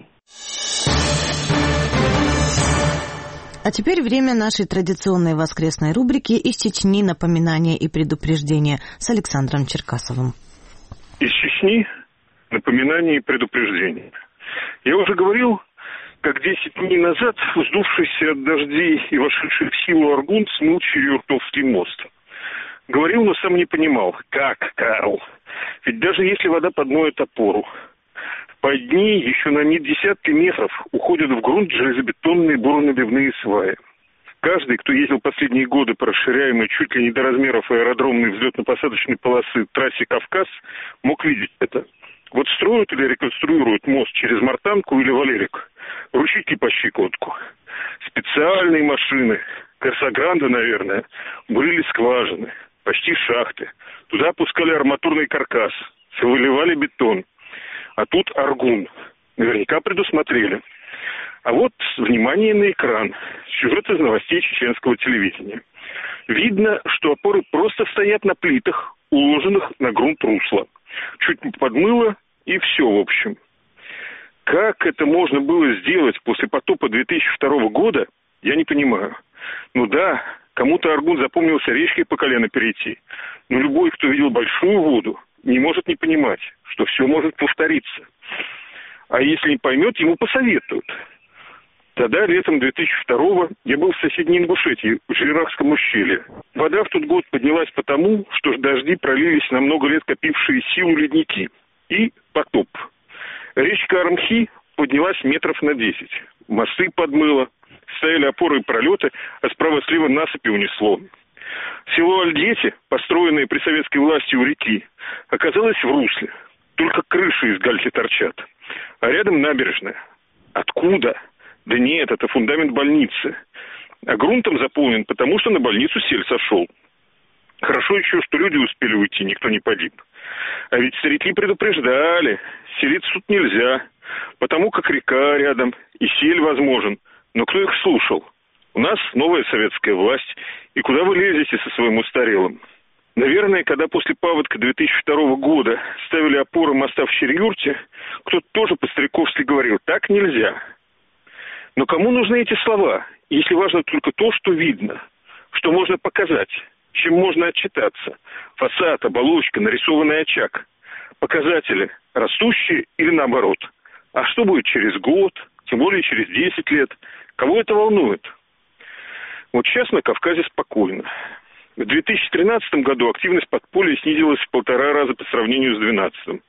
А теперь время нашей традиционной воскресной рубрики «Из Чечни. Напоминания и предупреждения» с Александром Черкасовым. Из Чечни. Напоминания и предупреждения. Я уже говорил, как 10 дней назад вздувшийся от дождей и вошедший в силу Аргун смыл Чуюртовский мост. Говорил, но сам не понимал. Как, Карл? Ведь даже если вода подмоет опору, под ней еще на десятки метров уходят в грунт железобетонные буронабивные сваи. Каждый, кто ездил последние годы по расширяемой чуть ли не до размеров аэродромной взлетно-посадочной полосы трассе Кавказ, мог видеть это. Вот строят или реконструируют мост через Мартанку или Валерик. Ручейки по щиколотку. Специальные машины, Корсагранды, наверное, бурили скважины, почти шахты. Туда опускали арматурный каркас, выливали бетон. А тут Аргун. Наверняка предусмотрели. А вот, внимание на экран. Сюжет из новостей чеченского телевидения. Видно, что опоры просто стоят на плитах, уложенных на грунт русла. Чуть подмыло, и все, в общем. Как это можно было сделать после потопа 2002 года, я не понимаю. Ну да, кому-то Аргун запомнился речкой по колено перейти. Но любой, кто видел большую воду, не может не понимать, что все может повториться. А если не поймет, ему посоветуют. Тогда, летом 2002-го, я был в соседней Ингушетии, в Жирахском ущелье. Вода в тот год поднялась потому, что дожди пролились на много лет копившие силу ледники. И потоп. Речка Армхи поднялась метров на 10. Мосты подмыло, стояли опоры и пролеты, а справа-слева насыпи унесло. Село Альдети, построенное при советской власти у реки, оказалось в русле. Только крыши из гальки торчат. А рядом набережная. Откуда? Да нет, это фундамент больницы. А грунтом заполнен, потому что на больницу сель сошел. Хорошо еще, что люди успели уйти, никто не погиб. А ведь старики предупреждали, селиться тут нельзя, потому как река рядом и сель возможен. Но кто их слушал? У нас новая советская власть, и куда вы лезете со своим устарелым? Наверное, когда после паводка 2002 года ставили опоры моста в Щерюрте, кто-то тоже по-стариковски говорил, так нельзя. Но кому нужны эти слова, если важно только то, что видно, что можно показать, чем можно отчитаться? Фасад, оболочка, нарисованный очаг. Показатели растущие или наоборот? А что будет через год, тем более через 10 лет? Кого это волнует? Вот сейчас на Кавказе спокойно. В 2013 году активность подполья снизилась в 1,5 раза по сравнению с 2012. В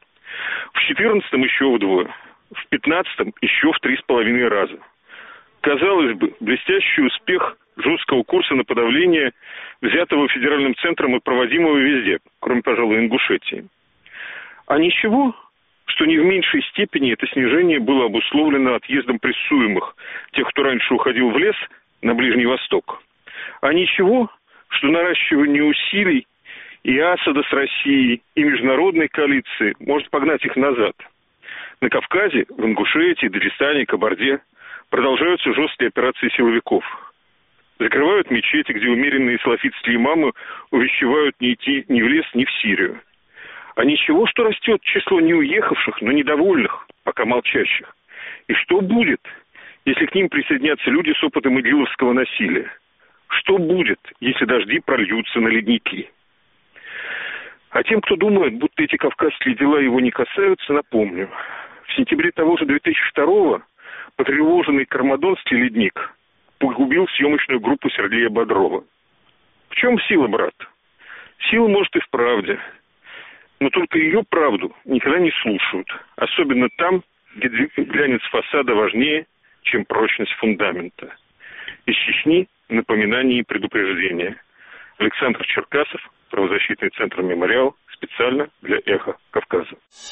2014 еще вдвое. В 2015 еще в 3,5 раза. Казалось бы, блестящий успех жесткого курса на подавление, взятого федеральным центром и проводимого везде, кроме, пожалуй, Ингушетии. А ничего, что не в меньшей степени это снижение было обусловлено отъездом прессуемых, тех, кто раньше уходил в лес, на Ближний Восток. А ничего, что наращивание усилий и Асада с Россией, и международной коалиции может погнать их назад. На Кавказе, в Ингушетии, Дагестане, Кабарде продолжаются жесткие операции силовиков. Закрывают мечети, где умеренные салафитские имамы увещевают не идти ни в лес, ни в Сирию. А ничего, что растет число не уехавших, но недовольных, пока молчащих. И что будет, если к ним присоединятся люди с опытом игиловского насилия? Что будет, если дожди прольются на ледники? А тем, кто думает, будто эти кавказские дела его не касаются, напомню. В сентябре того же 2002-го потревоженный Кармадонский ледник погубил съемочную группу Сергея Бодрова. В чем сила, брат? Сила, может, и в правде. Но только ее правду никогда не слушают. Особенно там, где глянец фасада важнее, чем прочность фундамента. Из Чечни напоминание и предупреждение. Александр Черкасов, правозащитный центр «Мемориал», специально для «Эхо Кавказа».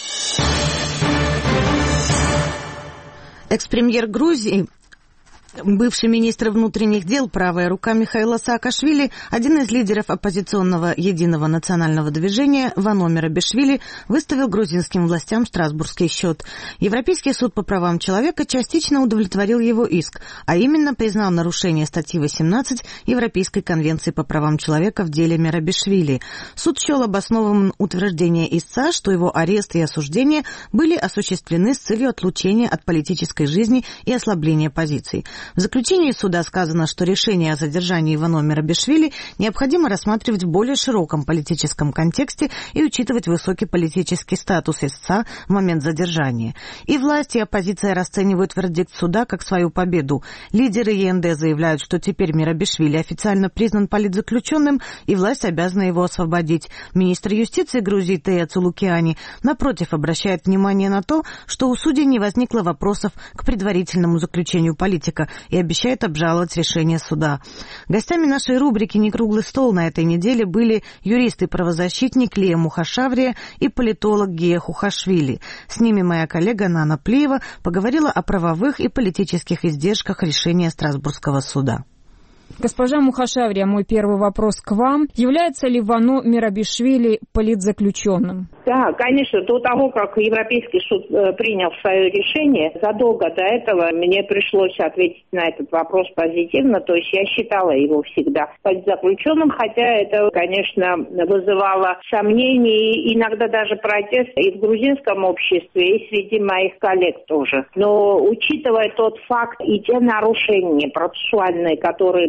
Экс-премьер Грузии, бывший министр внутренних дел, правая рука Михаила Саакашвили, один из лидеров оппозиционного Единого национального движения Вано Мерабишвили, выставил грузинским властям страсбургский счет. Европейский суд по правам человека частично удовлетворил его иск, а именно признал нарушение статьи 18 Европейской конвенции по правам человека в деле Мерабишвили. Суд счел обоснованным утверждение истца, что его арест и осуждение были осуществлены с целью отлучения от политической жизни и ослабления позиций. В заключении суда сказано, что решение о задержании Вано Мерабишвили необходимо рассматривать в более широком политическом контексте и учитывать высокий политический статус истца в момент задержания. И власти, и оппозиция расценивают вердикт суда как свою победу. Лидеры ЕНД заявляют, что теперь Мерабишвили официально признан политзаключенным, и власть обязана его освободить. Министр юстиции Грузии Тея Цулукиани, напротив, обращает внимание на то, что у судей не возникло вопросов к предварительному заключению политика, и обещает обжаловать решение суда. Гостями нашей рубрики «Некруглый стол» на этой неделе были юрист и правозащитник Лия Мухашаврия и политолог Гия Хухашвили. С ними моя коллега Нана Плиева поговорила о правовых и политических издержках решения Страсбургского суда. Госпожа Мухашаврия, мой первый вопрос к вам. Является ли Вано Мерабишвили политзаключенным? Да, конечно. До того, как Европейский суд принял свое решение, задолго до этого мне пришлось ответить на этот вопрос позитивно. То есть я считала его всегда политзаключенным, хотя это, конечно, вызывало сомнения и иногда даже протест и в грузинском обществе, и среди моих коллег тоже. Но учитывая тот факт и те нарушения процессуальные, которые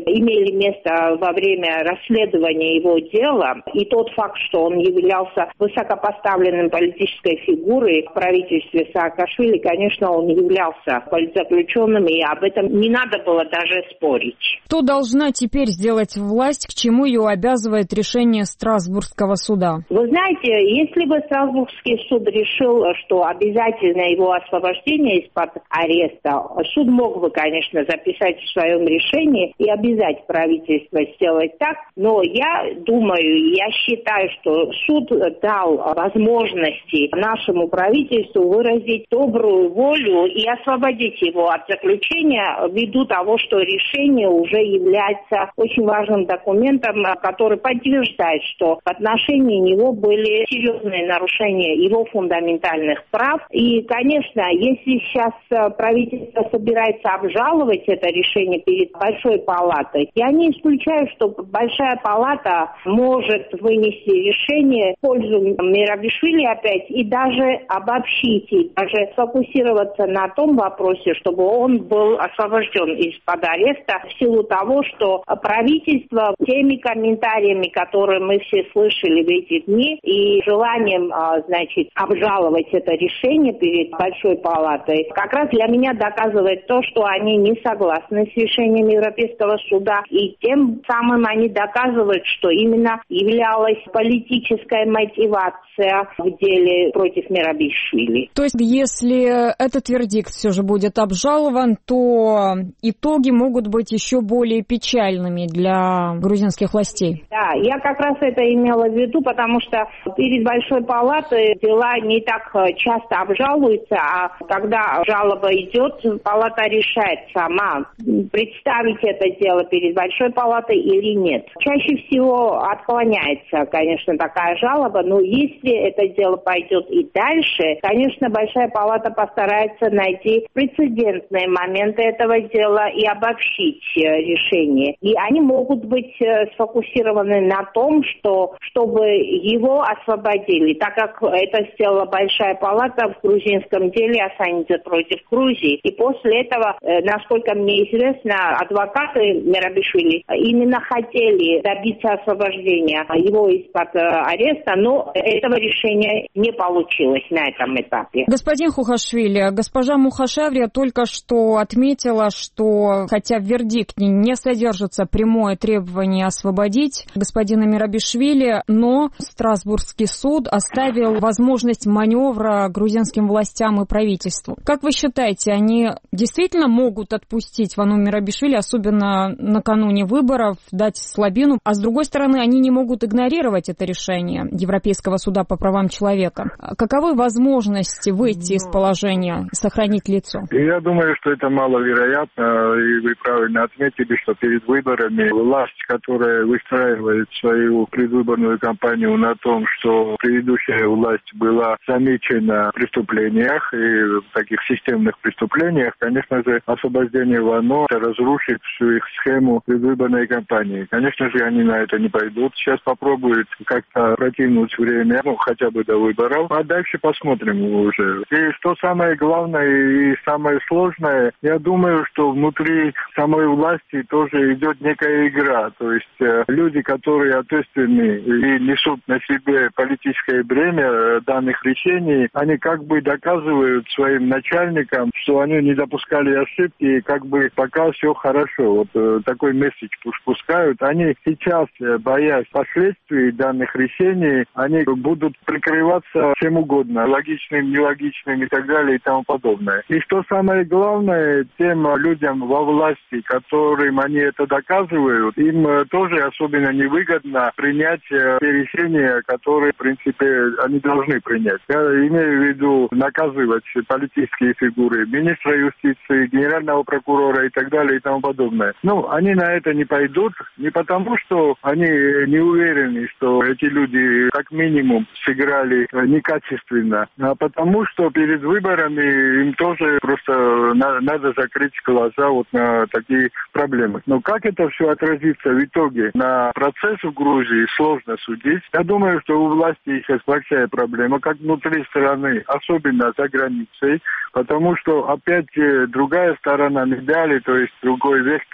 имели место во время расследования его дела, и тот факт, что он являлся высокопоставленным политической фигурой в правительстве Саакашвили, конечно, он являлся политзаключенным, и об этом не надо было даже спорить. Что должна теперь сделать власть, к чему ее обязывает решение Страсбургского суда? Вы знаете, если бы Страсбургский суд решил, что обязательно его освобождение из-под ареста, суд мог бы, конечно, записать в своем решении и обязать правительство сделать так, но я думаю, я считаю, что суд дал возможности нашему правительству выразить добрую волю и освободить его от заключения ввиду того, что решение уже является очень важным документом, который подтверждает, что в отношении него были серьезные нарушения его фундаментальных прав. И, конечно, если сейчас правительство собирается обжаловать это решение перед Большой палатой, я не исключаю, что Большая палата может вынести решение в пользу Мерабишвили опять и даже обобщить, и даже сфокусироваться на том вопросе, чтобы он был освобожден из-под ареста в силу того, что правительство теми комментариями, которые мы все слышали в эти дни, и желанием, обжаловать это решение перед Большой палатой, как раз для меня доказывает то, что они не согласны с решением Европейского суда, и тем самым они доказывают, что именно являлась политическая мотивация в деле против Мерабишвили. То есть, если этот вердикт все же будет обжалован, то итоги могут быть еще более печальными для грузинских властей? Да, я как раз это имела в виду, потому что перед Большой палатой дела не так часто обжалуются, а когда жалоба идет, палата решает сама, представить это дело перед Большой палатой или нет. Чаще всего отклоняется, конечно, такая жалоба, но если это дело пойдет и дальше, конечно, Большая палата постарается найти прецедентные моменты этого дела и обобщить решение. И они могут быть сфокусированы на том, чтобы его освободили, так как это сделала Большая палата в грузинском деле Асанидзе против Грузии. И после этого, насколько мне известно, адвокаты Мерабишвили именно хотели добиться освобождения его из-под ареста, но этого решения не получилось на этом этапе. Господин Хухашвили, госпожа Мухашаврия только что отметила, что хотя в вердикте не содержится прямое требование освободить господина Мерабишвили, но Страсбургский суд оставил возможность маневра грузинским властям и правительству. Как вы считаете, они действительно могут отпустить Вану Мерабишвили, особенно накануне выборов, дать слабину, а с другой стороны, они не могут игнорировать это решение Европейского суда по правам человека? Каковы возможности выйти из положения и сохранить лицо? Я думаю, что это маловероятно, и вы правильно отметили, что перед выборами власть, которая выстраивает свою предвыборную кампанию на том, что предыдущая власть была замечена в преступлениях и в таких системных преступлениях, конечно же, освобождение Вано разрушит всю их схему предвыборной кампании. Конечно же, они на это не пойдут. Сейчас попробуют как-то протянуть время, хотя бы до выборов, а дальше посмотрим уже. И что самое главное и самое сложное, я думаю, что внутри самой власти тоже идет некая игра. То есть люди, которые ответственны и несут на себе политическое бремя данных решений, они как бы доказывают своим начальникам, что они не допускали ошибки, и как бы пока все хорошо. Вот такой месседж пускают. Они сейчас, боясь последствий данных решений, они будут прикрываться чем угодно, логичным, нелогичным и так далее и тому подобное. И что самое главное, тем людям во власти, которым они это доказывают, им тоже особенно невыгодно принять те решения, которые, в принципе, они должны принять. Я имею в виду наказывать политические фигуры, министра юстиции, генерального прокурора и так далее и тому подобное. Они на это не пойдут, не потому, что они не уверены, что эти люди как минимум сыграли некачественно, а потому, что перед выборами им тоже просто надо закрыть глаза вот на такие проблемы. Но как это все отразится в итоге на процесс в Грузии, сложно судить. Я думаю, что у власти сейчас большая проблема, как внутри страны, особенно за границей, потому что опять другая сторона медали, то есть другой вектор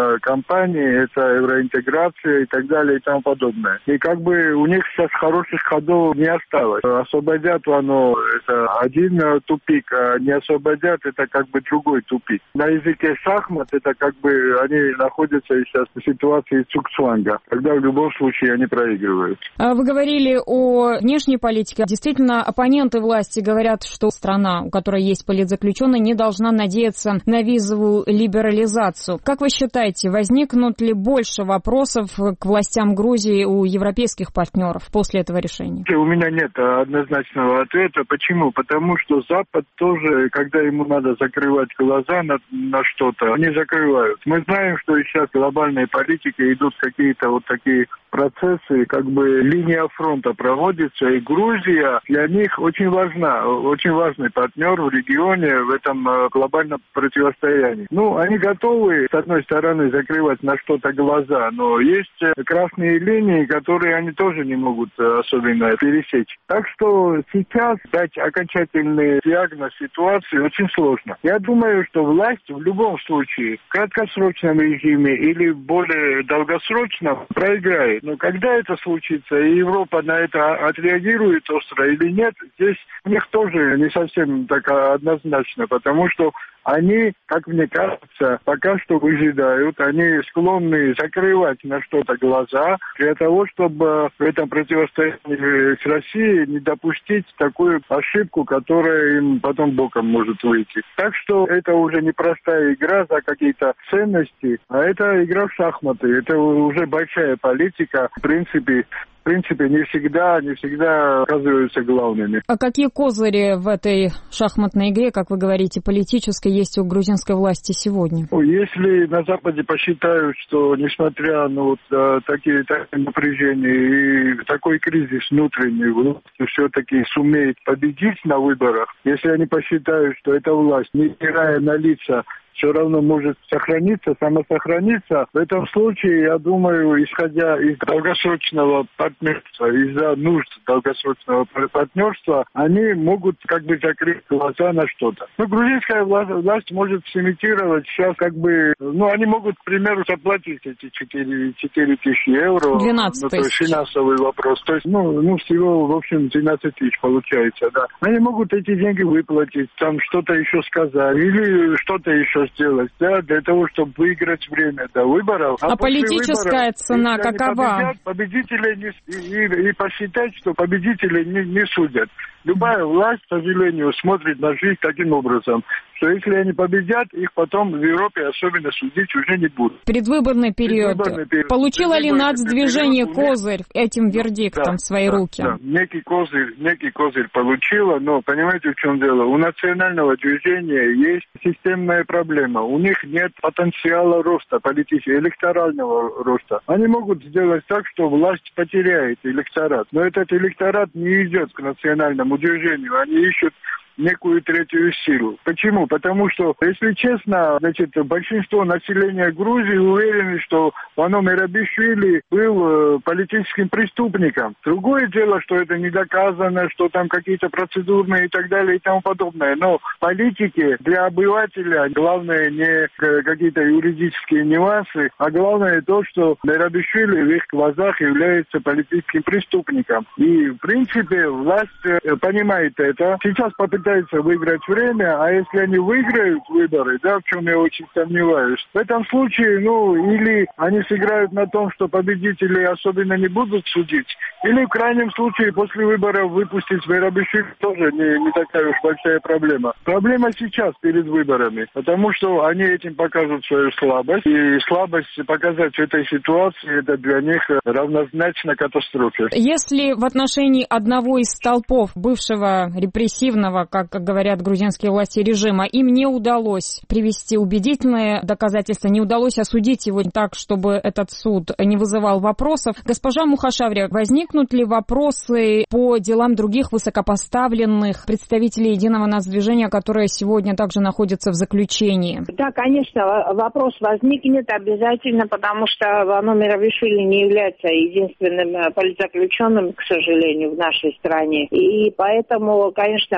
кампании, это евроинтеграция и так далее и тому подобное. И как бы у них сейчас хороших ходов не осталось. Освободят оно, это один тупик, а не освободят, это как бы другой тупик. На языке шахмат это как бы они находятся сейчас в ситуации цугцванга, когда в любом случае они проигрывают. Вы говорили о внешней политике. Действительно, оппоненты власти говорят, что страна, у которой есть политзаключенные, не должна надеяться на визовую либерализацию. Как вы считаете, возникнут ли больше вопросов к властям Грузии у европейских партнеров после этого решения? У меня нет однозначного ответа. Почему? Потому что Запад тоже, когда ему надо закрывать глаза на что-то, они закрывают. Мы знаем, что сейчас в глобальной политике идут какие-то вот такие процессы, как бы линия фронта проводится, и Грузия для них очень важна, очень важный партнер в регионе в этом глобальном противостоянии. Ну, они готовы, с одной стороны, закрывать на что-то глаза, но есть красные линии, которые они тоже не могут особенно пересечь. Так что сейчас дать окончательный диагноз ситуации очень сложно. Я думаю, что власть в любом случае, в краткосрочном режиме или более долгосрочном, проиграет. Но когда это случится, и Европа на это отреагирует остро или нет, здесь у них тоже не совсем так однозначно, потому что они, как мне кажется, пока что выжидают, они склонны закрывать на что-то глаза для того, чтобы в этом противостоянии с Россией не допустить такую ошибку, которая им потом боком может выйти. Так что это уже не простая игра за какие-то ценности, а это игра в шахматы. Это уже большая политика, в принципе, не всегда оказываются главными. А какие козыри в этой шахматной игре, как вы говорите, политической, есть у грузинской власти сегодня? Если на Западе посчитают, что несмотря на такие напряжения и такой кризис внутренний, власть все-таки сумеет победить на выборах, если они посчитают, что эта власть, невзирая на лица, все равно может самосохраниться. В этом случае, я думаю, исходя из долгосрочного партнерства, из-за нужд долгосрочного партнерства, они могут как бы закрыть глаза на что-то. Грузинская власть может сымитировать сейчас как бы, они могут, к примеру, заплатить эти 4 тысячи евро. 12 тысяч. То есть финансовый вопрос. То есть, всего, в общем, 12 тысяч получается, да. Они могут эти деньги выплатить, там что-то еще сказать, или что-то еще сделать, да, для того, чтобы выиграть время до выборов. А политическая цена какова? Победители и посчитать, что победители не судят. Любая власть, к сожалению, смотрит на жизнь таким образом, что если они победят, их потом в Европе особенно судить уже не будут. Предвыборный период. Получило ли нацдвижение козырь этим вердиктом в свои руки? Да. Некий козырь получило, но понимаете, в чем дело? У национального движения есть системная проблема. У них нет потенциала роста политического, электорального роста. Они могут сделать так, что власть потеряет электорат. Но этот электорат не идет к национальному движению. Они ищут некую третью силу. Почему? Потому что, если честно, большинство населения Грузии уверены, что Вано Мерабишвили был политическим преступником. Другое дело, что это не доказано, что там какие-то процедурные и так далее и тому подобное. Но в политике для обывателя главное не какие-то юридические нюансы, а главное то, что Мерабишвили в их глазах является политическим преступником. И, в принципе, власть понимает это. Сейчас попытается выиграть время, а если они выиграют выборы, да, в чем я очень сомневаюсь, в этом случае, или они сыграют на том, что победители особенно не будут судить, или в крайнем случае после выборов выпустить Мерабишвили тоже не такая уж большая проблема. Проблема сейчас перед выборами, потому что они этим покажут свою слабость, и слабость показать в этой ситуации, это для них равнозначно катастрофе. Если в отношении одного из столпов бывшего репрессивного, как говорят грузинские власти, режима, им не удалось привести убедительные доказательства, не удалось осудить его так, чтобы этот суд не вызывал вопросов. Госпожа Мухашаврия, возникнут ли вопросы по делам других высокопоставленных представителей Единого нацдвижения, которые сегодня также находятся в заключении? Да, конечно, вопрос возникнет обязательно, потому что Вано Мерабишвили не является единственным политзаключенным, к сожалению, в нашей стране. И поэтому, конечно, правовой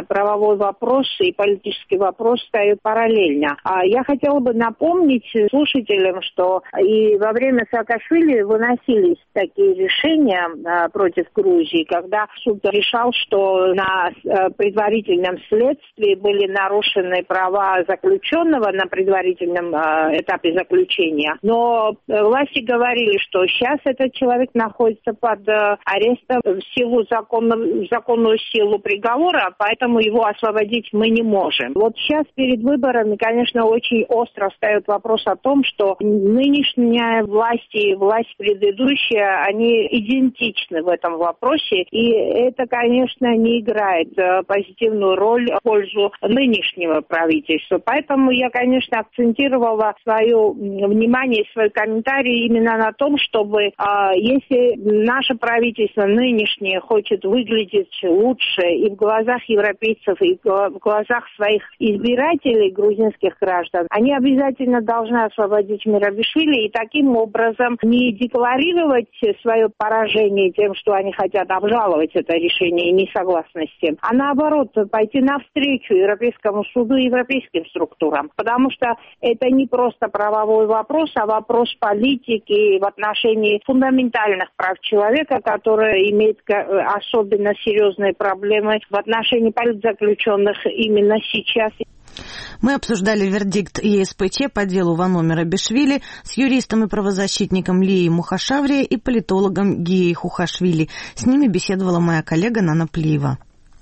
правовой вопрос и политический вопрос встают параллельно. Я хотела бы напомнить слушателям, что и во время Саакашвили выносились такие решения против Грузии, когда суд решал, что на предварительном следствии были нарушены права заключенного на предварительном этапе заключения. Но власти говорили, что сейчас этот человек находится под арестом в силу законную силу приговора, поэтому его освободить мы не можем. Вот сейчас перед выборами, конечно, очень остро встает вопрос о том, что нынешняя власть и власть предыдущая, они идентичны в этом вопросе, и это, конечно, не играет позитивную роль в пользу нынешнего правительства. Поэтому я, конечно, акцентировала свое внимание, свой комментарий именно на том, чтобы если наше правительство нынешнее хочет выглядеть лучше и в глазах европейцев, и в глазах своих избирателей, грузинских граждан, они обязательно должны освободить Мерабишвили и таким образом не декларировать свое поражение тем, что они хотят обжаловать это решение и не согласны с тем, а наоборот пойти навстречу Европейскому суду и европейским структурам. Потому что это не просто правовой вопрос, а вопрос политики в отношении фундаментальных прав человека, которые имеют особенно серьезные проблемы в отношении политзаключенных именно сейчас. Мы обсуждали вердикт ЕСПЧ по делу Вано Мерабишвили с юристом и правозащитником Лией Мухашаврией и политологом Гией Хухашвили. С ними беседовала моя коллега Нана Плиева.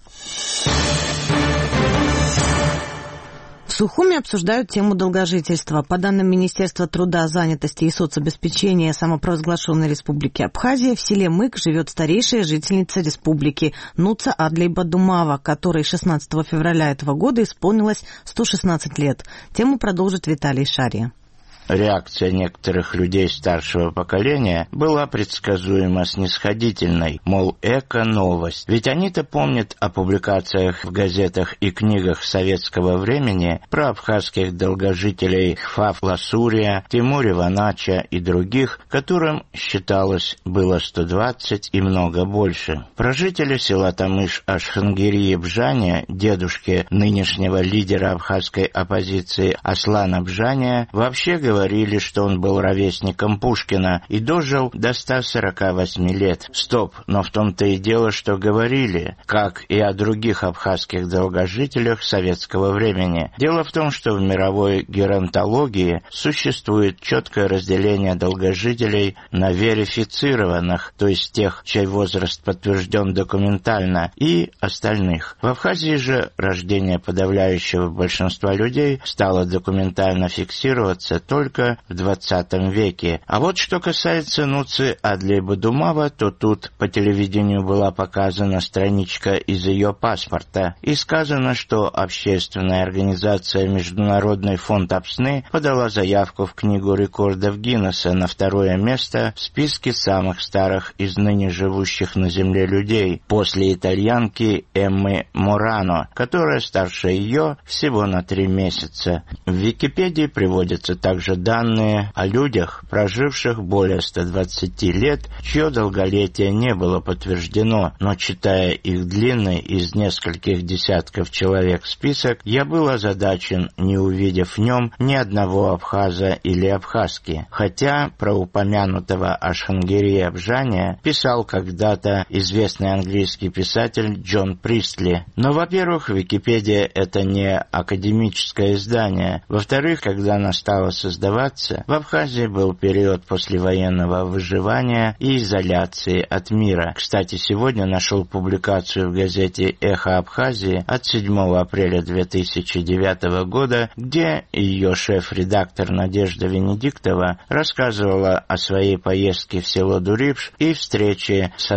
В Сухуми обсуждают тему долгожительства. По данным Министерства труда, занятости и соцобеспечения самопровозглашенной Республики Абхазия, в селе Мык живет старейшая жительница республики Нуца Адлейба Думава, которой 16 февраля этого года исполнилось 116 лет. Тему продолжит Виталий Шария. Реакция некоторых людей старшего поколения была предсказуемо снисходительной, мол, эко-новость. Ведь они-то помнят о публикациях в газетах и книгах советского времени про абхазских долгожителей Хфаф Ласурия, Тимуре Ванача и других, которым, считалось, было 120 и много больше. Про жителя села Тамыш Ашхангирии Бжания, дедушки нынешнего лидера абхазской оппозиции Аслана Бжания, вообще говорили, что он был ровесником Пушкина и дожил до 148 лет. Стоп, но в том-то и дело, что говорили, как и о других абхазских долгожителях советского времени. Дело в том, что в мировой геронтологии существует четкое разделение долгожителей на верифицированных, то есть тех, чей возраст подтвержден документально, и остальных. В Абхазии же рождение подавляющего большинства людей стало документально фиксироваться только в 20 веке. А вот что касается Нуцы Адлейбы Думава, то тут по телевидению была показана страничка из ее паспорта, и сказано, что общественная организация Международный фонд Апсны подала заявку в Книгу рекордов Гиннесса на 2 место в списке самых старых из ныне живущих на Земле людей, после итальянки Эммы Морано, которая старше ее всего на 3 месяца. В Википедии приводятся также данные о людях, проживших более 120 лет, чье долголетие не было подтверждено, но, читая их длинный из нескольких десятков человек список, я был озадачен, не увидев в нем ни одного абхаза или абхазки. Хотя про упомянутого Ашхангирия Бжания писал когда-то известный английский писатель Джон Пристли. Но, во-первых, Википедия — это не академическое издание. Во-вторых, когда она стала создаваться, в Абхазии был период послевоенного выживания и изоляции от мира. Кстати, сегодня нашел публикацию в газете «Эхо Абхазии» от 7 апреля 2009 года, где ее шеф-редактор Надежда Венедиктова рассказывала о своей поездке в село Дурипш и встрече со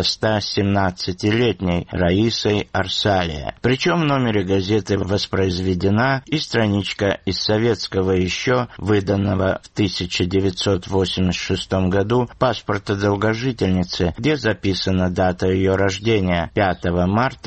117-летней Раисой Арсалия. Причем в номере газеты воспроизведена и страничка из советского еще, выданного выданного в 1986 году паспорта долгожительницы, где записана дата ее рождения – 5 марта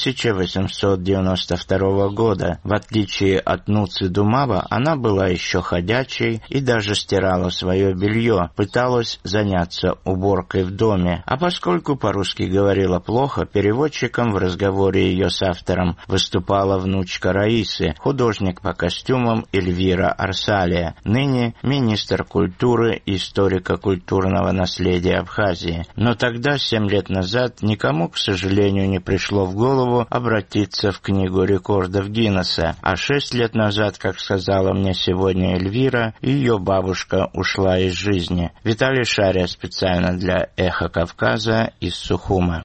1892 года. В отличие от Нуци Думава, она была еще ходячей и даже стирала свое белье, пыталась заняться уборкой в доме. А поскольку по-русски говорила плохо, переводчиком в разговоре ее с автором выступала внучка Раисы, художник по костюмам Эльвира Арсалия, ныне министр культуры и историко-культурного наследия Абхазии. Но тогда, 7 лет назад, никому, к сожалению, не пришло в голову обратиться в книгу рекордов Гиннесса, а 6 лет назад, как сказала мне сегодня Эльвира, ее бабушка ушла из жизни. Виталий Шария специально для «Эхо Кавказа» из Сухума.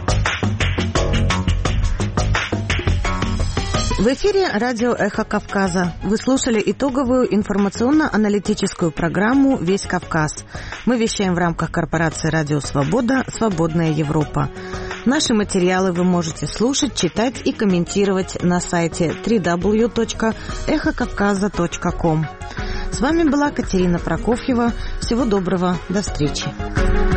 В эфире радио «Эхо Кавказа». Вы слушали итоговую информационно-аналитическую программу «Весь Кавказ». Мы вещаем в рамках корпорации «Радио Свобода. Свободная Европа». Наши материалы вы можете слушать, читать и комментировать на сайте www.эхокавказа.ком. С вами была Катерина Прокофьева. Всего доброго. До встречи.